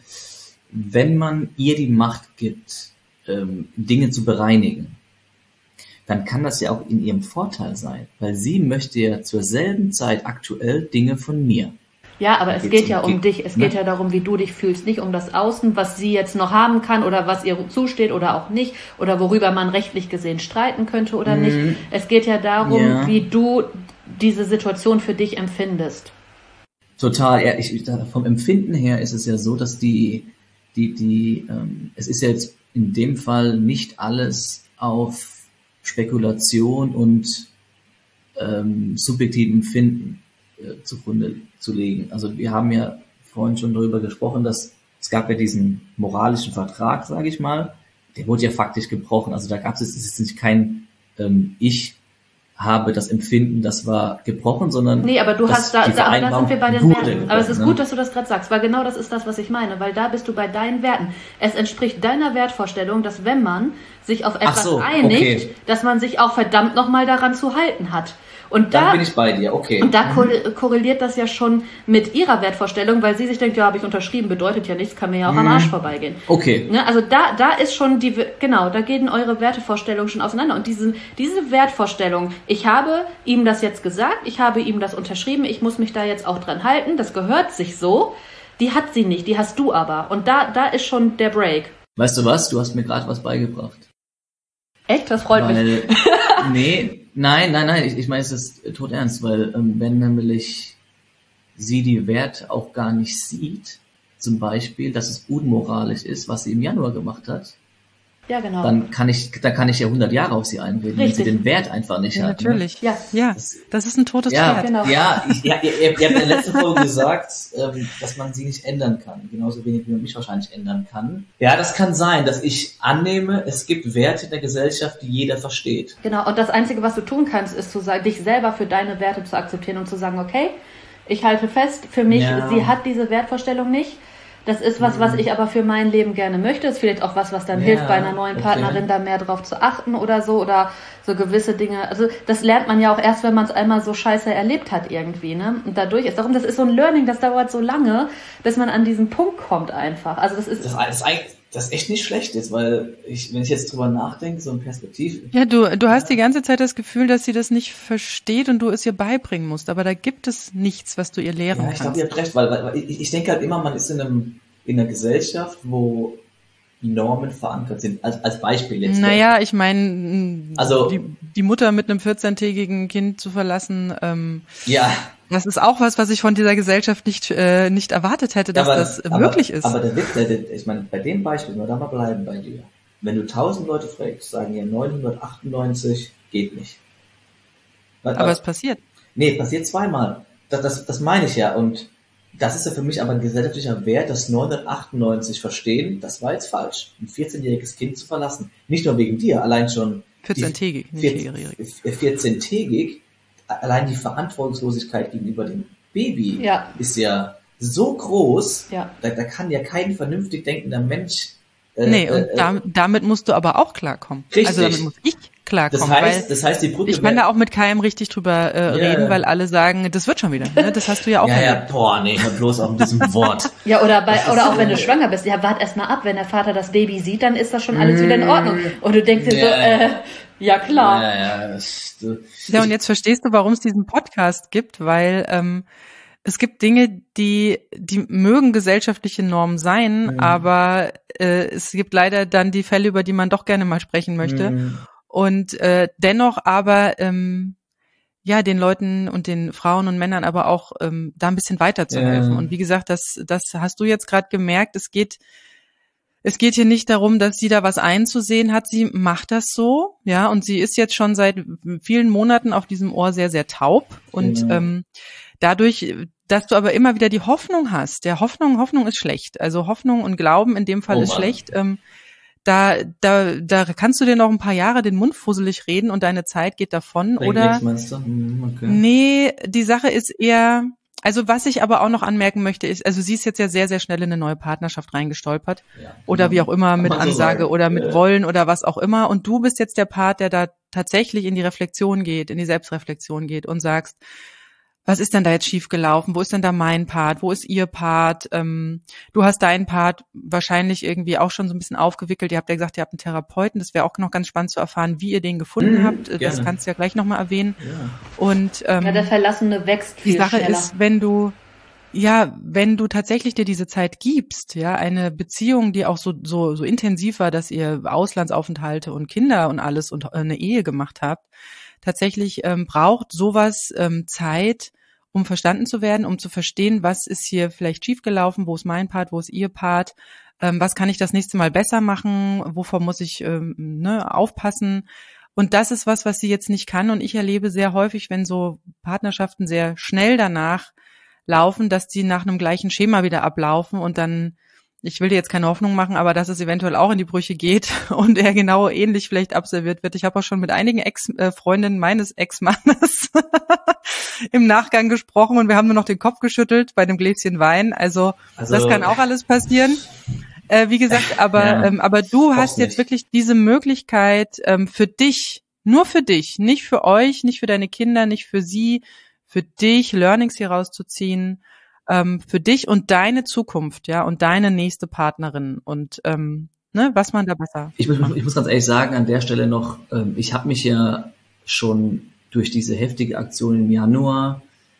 wenn man ihr die Macht gibt, ähm, Dinge zu bereinigen, dann kann das ja auch in ihrem Vorteil sein, weil sie möchte ja zur selben Zeit aktuell Dinge von mir. Ja, aber es geht ja um dich. Es geht ja darum, wie du dich fühlst. Nicht um das Außen, was sie jetzt noch haben kann oder was ihr zusteht oder auch nicht. Oder worüber man rechtlich gesehen streiten könnte oder nicht. Es geht ja darum, ja. wie du diese Situation für dich empfindest. Total. Ja, ich, vom Empfinden her ist es ja so, dass die, die, die, ähm, es ist ja jetzt in dem Fall nicht alles auf Spekulation und ähm, subjektivem Empfinden äh, zugrunde zu legen. Also wir haben ja vorhin schon darüber gesprochen, dass es gab ja diesen moralischen Vertrag, sage ich mal, der wurde ja faktisch gebrochen. Also da gab es jetzt, es ist nicht kein ähm, Ich habe das Empfinden, das war gebrochen, sondern nee, aber du hast da, da, da sind wir bei den wurde, Werten. Aber es ist ne? gut, dass du das gerade sagst, weil genau das ist das, was ich meine, weil da bist du bei deinen Werten. Es entspricht deiner Wertvorstellung, dass wenn man sich auf etwas so, einigt, okay. dass man sich auch verdammt nochmal daran zu halten hat. Und da, Dann bin ich bei dir, okay. Und da mhm. korreliert das ja schon mit ihrer Wertvorstellung, weil sie sich denkt, ja, habe ich unterschrieben, bedeutet ja nichts, kann mir ja auch mhm. am Arsch vorbeigehen. Okay. Ne, also da, da ist schon die, genau, da gehen eure Wertevorstellungen schon auseinander. Und diese, diese Wertvorstellung, ich habe ihm das jetzt gesagt, ich habe ihm das unterschrieben, ich muss mich da jetzt auch dran halten, das gehört sich so, die hat sie nicht, die hast du aber. Und da, da ist schon der Break. Weißt du was? Du hast mir gerade was beigebracht. Echt? Das freut weil, mich. Nee, nein, nein, nein, ich, ich meine, es ist tot ernst, weil ähm, wenn nämlich sie die Wert auch gar nicht sieht, zum Beispiel, dass es unmoralisch ist, was sie im Januar gemacht hat, ja, genau. dann kann ich, da kann ich ja hundert Jahre auf sie einreden, Richtig. wenn sie den Wert einfach nicht ja, hat. Natürlich, ne? ja, ja, das, das ist ein totes ja, Pferd. Genau. Ja, ich, ja, ihr, ihr habt in der letzten Folge gesagt, ähm, dass man sie nicht ändern kann, genauso wenig wie man mich wahrscheinlich ändern kann. Ja, das kann sein, dass ich annehme, es gibt Werte in der Gesellschaft, die jeder versteht. Genau, und das Einzige, was du tun kannst, ist zu sagen, dich selber für deine Werte zu akzeptieren und zu sagen, okay, ich halte fest, für mich, ja. sie hat diese Wertvorstellung nicht. Das ist was, was ich aber für mein Leben gerne möchte. Das ist vielleicht auch was, was dann ja, hilft, bei einer neuen Partnerin okay. da mehr drauf zu achten oder so oder so gewisse Dinge. Also das lernt man ja auch erst, wenn man es einmal so scheiße erlebt hat irgendwie, ne? Und dadurch ist darum, das ist so ein Learning, das dauert so lange, bis man an diesen Punkt kommt einfach. Also das ist das, das, das ist echt nicht schlecht jetzt, weil ich, wenn ich jetzt drüber nachdenke, so in Perspektive. Ja, du, du hast die ganze Zeit das Gefühl, dass sie das nicht versteht und du es ihr beibringen musst, aber da gibt es nichts, was du ihr lehren ja, kannst. Ich glaube, ihr habt recht, weil, weil ich, ich denke halt immer, man ist in einem in einer Gesellschaft, wo Normen verankert sind, als, als Beispiel jetzt. Naja, ich meine, also, die, die Mutter mit einem vierzehntägigen Kind zu verlassen, ähm, ja. das ist auch was, was ich von dieser Gesellschaft nicht äh, nicht erwartet hätte, dass aber, das aber, möglich ist. Aber der Witz, der, der, ich meine, bei dem Beispiel, wir da mal bleiben bei dir. Wenn du tausend Leute fragst, sagen ja neunhundertachtundneunzig geht nicht. Aber also, es passiert. Nee, passiert zweimal. Das, das, das meine ich ja. Und das ist ja für mich aber ein gesellschaftlicher Wert, dass neunhundertachtundneunzig verstehen, das war jetzt falsch, ein vierzehnjähriges Kind zu verlassen. Nicht nur wegen dir, allein schon vierzehntägig, vierzehntägig, allein die Verantwortungslosigkeit gegenüber dem Baby ja. ist ja so groß, ja. Da, da kann ja kein vernünftig denkender Mensch äh, Nee, und äh, damit, damit musst du aber auch klarkommen. Richtig. Also damit muss ich klarkommen. Das heißt, weil das heißt die Brücke ich kann da auch mit keinem richtig drüber äh, ja. reden, weil alle sagen, das wird schon wieder. Ne? Das hast du ja auch ja, erlebt. Ja, boah, nee, hör bloß auf mit diesem Wort. Ja, oder bei, oder auch wenn du schwanger bist. Ja, wart erst mal ab, wenn der Vater das Baby sieht, dann ist das schon alles wieder in Ordnung. Und du denkst dir ja. so, äh, ja klar. Ja, ja, das, du, ja, und jetzt verstehst du, warum es diesen Podcast gibt, weil ähm, es gibt Dinge, die die mögen gesellschaftliche Normen sein, mhm. aber äh, es gibt leider dann die Fälle, über die man doch gerne mal sprechen möchte. Mhm. Und äh, dennoch aber ähm, ja den Leuten und den Frauen und Männern aber auch ähm, da ein bisschen weiterzuhelfen. Ja. Und wie gesagt, das das hast du jetzt gerade gemerkt. Es geht es geht hier nicht darum, dass sie da was einzusehen hat. Sie macht das so, ja, und sie ist jetzt schon seit vielen Monaten auf diesem Ohr sehr sehr taub und ja. ähm, dadurch, dass du aber immer wieder die Hoffnung hast. Der Hoffnung Hoffnung ist schlecht. Also Hoffnung und Glauben in dem Fall oh ist schlecht. Ähm, Da, da, da kannst du dir noch ein paar Jahre den Mund fusselig reden und deine Zeit geht davon. Wegen oder? Nichts, meinst du? Okay. Nee, die Sache ist eher, also was ich aber auch noch anmerken möchte, ist, also sie ist jetzt ja sehr, sehr schnell in eine neue Partnerschaft reingestolpert. Ja, oder wie auch immer, mit Ansage so oder mit ja. Wollen oder was auch immer. Und du bist jetzt der Part, der da tatsächlich in die Reflexion geht, in die Selbstreflexion geht und sagst, was ist denn da jetzt schiefgelaufen? Wo ist denn da mein Part? Wo ist ihr Part? Ähm, du hast deinen Part wahrscheinlich irgendwie auch schon so ein bisschen aufgewickelt. Ihr habt ja gesagt, ihr habt einen Therapeuten. Das wäre auch noch ganz spannend zu erfahren, wie ihr den gefunden mhm, habt. Das gerne. kannst du ja gleich nochmal erwähnen. Ja. Und ähm, ja, der Verlassene wächst viel die Sache schneller. ist, wenn du ja, wenn du tatsächlich dir diese Zeit gibst, ja, eine Beziehung, die auch so so so intensiv war, dass ihr Auslandsaufenthalte und Kinder und alles und eine Ehe gemacht habt, tatsächlich ähm, braucht sowas ähm, Zeit, um verstanden zu werden, um zu verstehen, was ist hier vielleicht schiefgelaufen, wo ist mein Part, wo ist ihr Part, ähm, was kann ich das nächste Mal besser machen, wovor muss ich ähm, ne, aufpassen. Und das ist was, was sie jetzt nicht kann. Und ich erlebe sehr häufig, wenn so Partnerschaften sehr schnell danach laufen, dass die nach einem gleichen Schema wieder ablaufen und dann, ich will dir jetzt keine Hoffnung machen, aber dass es eventuell auch in die Brüche geht und er genau ähnlich vielleicht absolviert wird. Ich habe auch schon mit einigen Ex-Freundinnen meines Ex-Mannes im Nachgang gesprochen und wir haben nur noch den Kopf geschüttelt bei dem Gläschen Wein. Also, also das kann auch alles passieren. Äh, wie gesagt, aber ja, ähm, aber du hast jetzt nicht. Wirklich diese Möglichkeit ähm, für dich, nur für dich, nicht für euch, nicht für deine Kinder, nicht für sie, für dich Learnings hier rauszuziehen, ähm, für dich und deine Zukunft, ja, und deine nächste Partnerin und ähm, ne, was man da besser ich muss, ich muss ganz ehrlich sagen, an der Stelle noch, ähm, ich habe mich ja schon durch diese heftige Aktion im Januar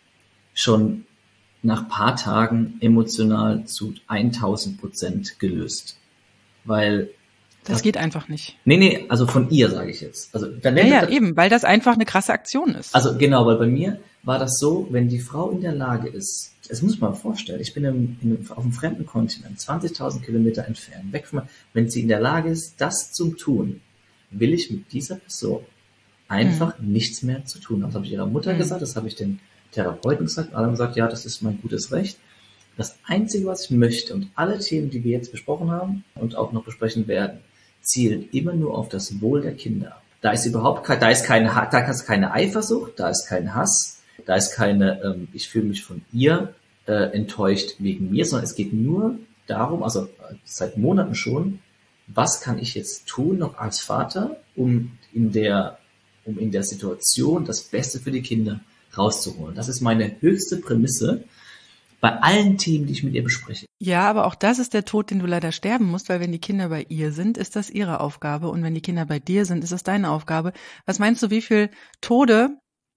schon nach paar Tagen emotional zu tausend Prozent gelöst, weil das, das geht einfach nicht. Nee, nee, also von ihr sage ich jetzt. Also dann ja, ja das, eben, weil das einfach eine krasse Aktion ist. Also genau, weil bei mir war das so, wenn die Frau in der Lage ist, das muss man vorstellen, ich bin im, in, auf einem fremden Kontinent, zwanzigtausend Kilometer entfernt, weg von, wenn sie in der Lage ist, das zu tun, will ich mit dieser Person einfach mhm. nichts mehr zu tun haben. Das habe ich ihrer Mutter mhm. gesagt, das habe ich den Therapeuten gesagt, alle haben gesagt, ja, das ist mein gutes Recht. Das Einzige, was ich möchte und alle Themen, die wir jetzt besprochen haben und auch noch besprechen werden, zielen immer nur auf das Wohl der Kinder. Da ist überhaupt kein, da ist keine, da ist keine Eifersucht, da ist kein Hass, da ist keine, ähm, ich fühle mich von ihr äh, enttäuscht wegen mir, sondern es geht nur darum, also seit Monaten schon, was kann ich jetzt tun noch als Vater, um in der, um in der Situation das Beste für die Kinder rauszuholen. Das ist meine höchste Prämisse bei allen Themen, die ich mit ihr bespreche. Ja, aber auch das ist der Tod, den du leider sterben musst, weil wenn die Kinder bei ihr sind, ist das ihre Aufgabe und wenn die Kinder bei dir sind, ist das deine Aufgabe. Was meinst du, wie viel Tode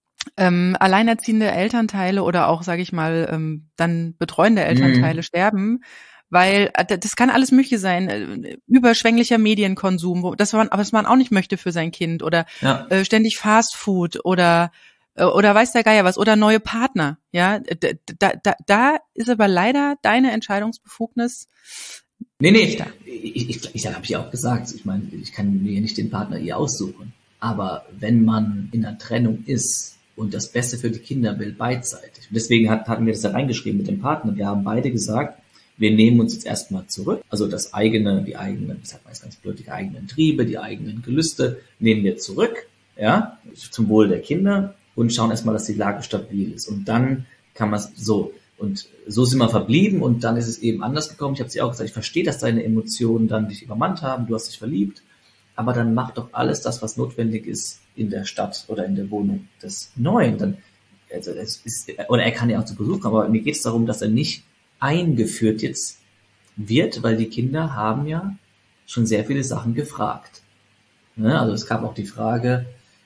ähm, alleinerziehende Elternteile oder auch, sage ich mal, ähm, dann betreuende Elternteile mhm. sterben? Weil das kann alles Mögliche sein, überschwänglicher Medienkonsum, das man, aber was man auch nicht möchte für sein Kind oder ja. äh, ständig Fastfood oder oder weiß der Geier was, oder neue Partner, ja, da, da, da ist aber leider deine Entscheidungsbefugnis. Nee, nee, ich, ich, ich habe ich ja auch gesagt, ich meine, ich kann mir nicht den Partner ihr aussuchen, aber wenn man in einer Trennung ist und das Beste für die Kinder will, beidseitig, deswegen hat, hatten wir das da reingeschrieben mit dem Partner, wir haben beide gesagt, wir nehmen uns jetzt erstmal zurück, also das eigene, die eigenen, ich sag mal jetzt ganz blöd, die eigenen Triebe, die eigenen Gelüste nehmen wir zurück, ja, zum Wohl der Kinder, und schauen erstmal, dass die Lage stabil ist. Und dann kann man es so. Und so sind wir verblieben und dann ist es eben anders gekommen. Ich habe sie auch gesagt, ich verstehe, dass deine Emotionen dann dich übermannt haben, du hast dich verliebt, aber dann mach doch alles das, was notwendig ist in der Stadt oder in der Wohnung des Neuen. Dann, also es ist, oder er kann ja auch zu Besuch kommen, aber mir geht es darum, dass er nicht eingeführt jetzt wird, weil die Kinder haben ja schon sehr viele Sachen gefragt. Ne? Also es gab auch die Frage,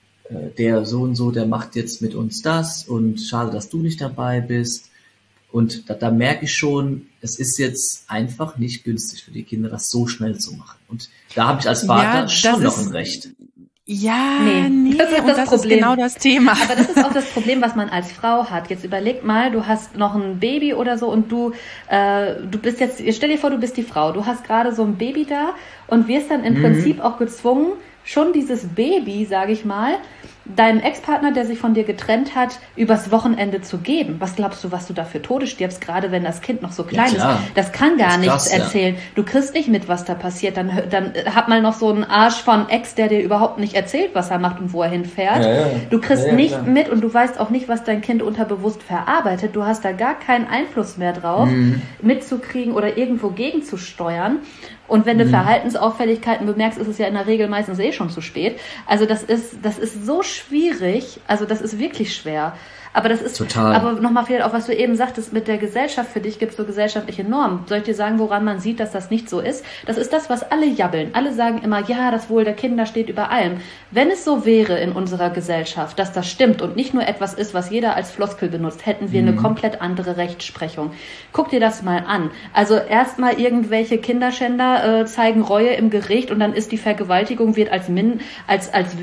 der so und so, der macht jetzt mit uns das und schade, dass du nicht dabei bist. Und da, da merke ich schon, es ist jetzt einfach nicht günstig für die Kinder, das so schnell zu machen. Und da habe ich als Vater ja, schon noch ein Recht. Ja, nee, nee das ist und das, das Problem. Ist genau das Thema. Aber das ist auch das Problem, was man als Frau hat. Jetzt überleg mal, du hast noch ein Baby oder so und du, äh, du bist jetzt, stell dir vor, du bist die Frau, du hast gerade so ein Baby da und wirst dann im mhm. Prinzip auch gezwungen, schon dieses Baby, sage ich mal, deinem Ex-Partner, der sich von dir getrennt hat, übers Wochenende zu geben. Was glaubst du, was du da für Tode stirbst, gerade wenn das Kind noch so klein ja, ist? Das kann gar das nichts krass, erzählen. Ja. Du kriegst nicht mit, was da passiert. Dann, dann hat mal noch so einen Arsch von Ex, der dir überhaupt nicht erzählt, was er macht und wo er hinfährt. Ja, ja. Du kriegst ja, ja, nicht klar. mit und du weißt auch nicht, was dein Kind unterbewusst verarbeitet. Du hast da gar keinen Einfluss mehr drauf, mhm. mitzukriegen oder irgendwo gegenzusteuern. Und wenn du mhm. Verhaltensauffälligkeiten bemerkst, ist es ja in der Regel meistens eh schon zu spät. Also das ist, das ist so schwierig, also das ist wirklich schwer. Aber das ist, Total. aber nochmal vielleicht auch, was du eben sagtest, mit der Gesellschaft, für dich gibt es so gesellschaftliche Normen. Soll ich dir sagen, woran man sieht, dass das nicht so ist? Das ist das, was alle jabbeln. Alle sagen immer, ja, das Wohl der Kinder steht über allem. Wenn es so wäre in unserer Gesellschaft, dass das stimmt und nicht nur etwas ist, was jeder als Floskel benutzt, hätten wir mhm. eine komplett andere Rechtsprechung. Guck dir das mal an. Also erstmal irgendwelche Kinderschänder äh, zeigen Reue im Gericht und dann ist die Vergewaltigung, wird als, min, als, als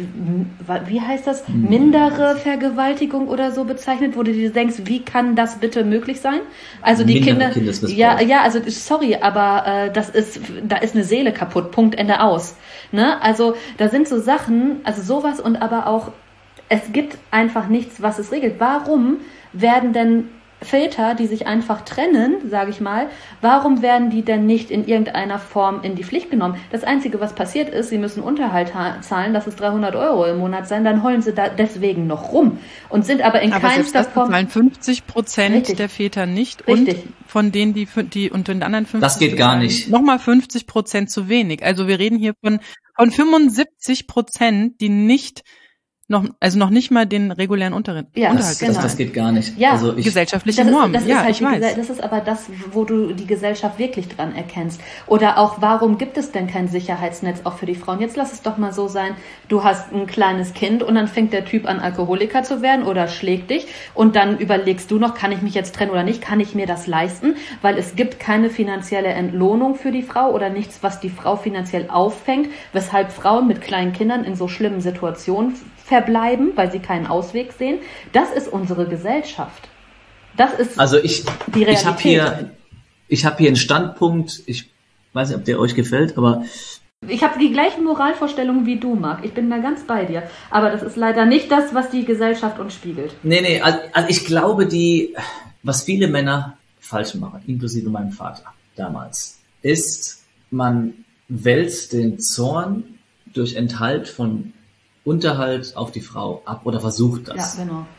wie heißt das, mhm. mindere Vergewaltigung oder so bezeichnet. bezeichnet, wo du dir denkst, wie kann das bitte möglich sein? Also die Kinder, ja, ja, also sorry, aber äh, das ist, da ist eine Seele kaputt, Punkt, Ende aus. Ne? Also da sind so Sachen, also sowas und aber auch, es gibt einfach nichts, was es regelt. Warum werden denn Väter, die sich einfach trennen, sage ich mal, warum werden die denn nicht in irgendeiner Form in die Pflicht genommen? Das Einzige, was passiert ist, sie müssen Unterhalt zahlen, das ist dreihundert Euro im Monat sein, dann heulen sie da deswegen noch rum und sind aber in aber keinster das Form... zahlen fünfzig Prozent der Väter nicht Richtig. Und von denen, die, die und den anderen fünfzig Das geht gar nicht. Nochmal fünfzig Prozent zu wenig. Also wir reden hier von, von fünfundsiebzig Prozent, die nicht noch, also noch nicht mal den regulären Unterhalt. Ja, das, genau. das, das geht gar nicht. Ja, also ich, gesellschaftliche das ist, Normen. Das ist ja, halt ich weiß. Gese- das ist aber das, wo du die Gesellschaft wirklich dran erkennst. Oder auch, warum gibt es denn kein Sicherheitsnetz auch für die Frauen? Jetzt lass es doch mal so sein, du hast ein kleines Kind und dann fängt der Typ an, Alkoholiker zu werden oder schlägt dich und dann überlegst du noch, kann ich mich jetzt trennen oder nicht? Kann ich mir das leisten? Weil es gibt keine finanzielle Entlohnung für die Frau oder nichts, was die Frau finanziell auffängt, weshalb Frauen mit kleinen Kindern in so schlimmen Situationen verbleiben, weil sie keinen Ausweg sehen. Das ist unsere Gesellschaft. Das ist also ich, die Realität. Ich habe hier, ich habe hier einen Standpunkt, ich weiß nicht, ob der euch gefällt, aber ich habe die gleichen Moralvorstellungen wie du, Marc. Ich bin da ganz bei dir. Aber das ist leider nicht das, was die Gesellschaft uns spiegelt. Nee, nee, also, also ich glaube, die, was viele Männer falsch machen, inklusive meinem Vater damals, ist, man wälzt den Zorn durch Enthalt von Unterhalt auf die Frau ab oder versucht das. Ja, genau.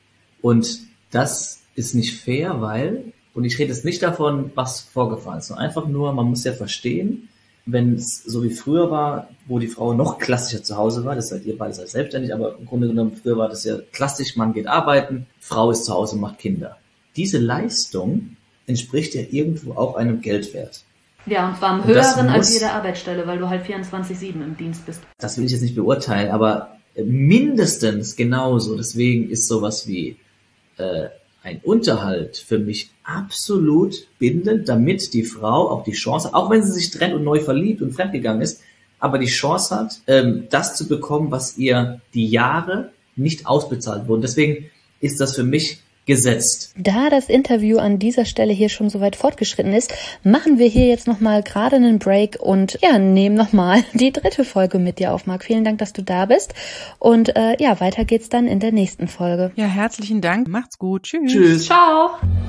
Und das ist nicht fair, weil, und ich rede jetzt nicht davon, was vorgefallen ist, sondern einfach nur, man muss ja verstehen, wenn es so wie früher war, wo die Frau noch klassischer zu Hause war, das seid ihr beide seid selbstständig, aber im Grunde genommen früher war das ja klassisch, Mann geht arbeiten, Frau ist zu Hause und macht Kinder. Diese Leistung entspricht ja irgendwo auch einem Geldwert. Ja, und zwar am höheren als jede Arbeitsstelle, weil du halt vierundzwanzig sieben im Dienst bist. Das will ich jetzt nicht beurteilen, aber mindestens genauso. Deswegen ist sowas wie äh, ein Unterhalt für mich absolut bindend, damit die Frau auch die Chance hat, auch wenn sie sich trennt und neu verliebt und fremdgegangen ist, aber die Chance hat, ähm, das zu bekommen, was ihr die Jahre nicht ausbezahlt wurde. Deswegen ist das für mich gesetzt. Da das Interview an dieser Stelle hier schon so weit fortgeschritten ist, machen wir hier jetzt nochmal gerade einen Break und ja, nehmen nochmal die dritte Folge mit dir auf, Marc. Vielen Dank, dass du da bist und äh, ja, weiter geht's dann in der nächsten Folge. Ja, herzlichen Dank. Macht's gut. Tschüss. Tschüss. Ciao.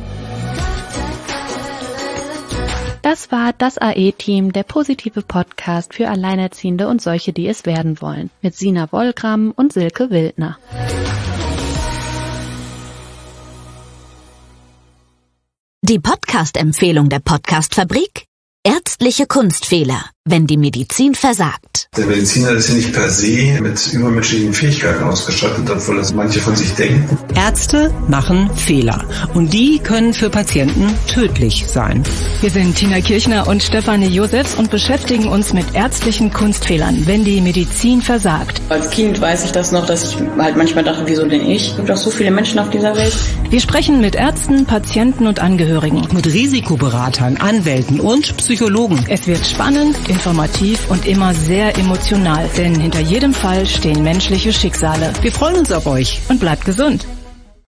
Das war das A E-Team, der positive Podcast für Alleinerziehende und solche, die es werden wollen, mit Sina Wollgramm und Silke Wildner. Die Podcast-Empfehlung der Podcast-Fabrik: Ärztliche Kunstfehler, wenn die Medizin versagt. Der Mediziner ist ja nicht per se mit übermenschlichen Fähigkeiten ausgestattet, obwohl das manche von sich denken. Ärzte machen Fehler und die können für Patienten tödlich sein. Wir sind Tina Kirchner und Stefanie Josefs und beschäftigen uns mit ärztlichen Kunstfehlern, wenn die Medizin versagt. Als Kind weiß ich das noch, dass ich halt manchmal dachte, wieso denn ich? Es gibt doch so viele Menschen auf dieser Welt. Wir sprechen mit Ärzten, Patienten und Angehörigen. Mit Risikoberatern, Anwälten und Psychologen. Es wird spannend, informativ und immer sehr emotional, denn hinter jedem Fall stehen menschliche Schicksale. Wir freuen uns auf euch und bleibt gesund.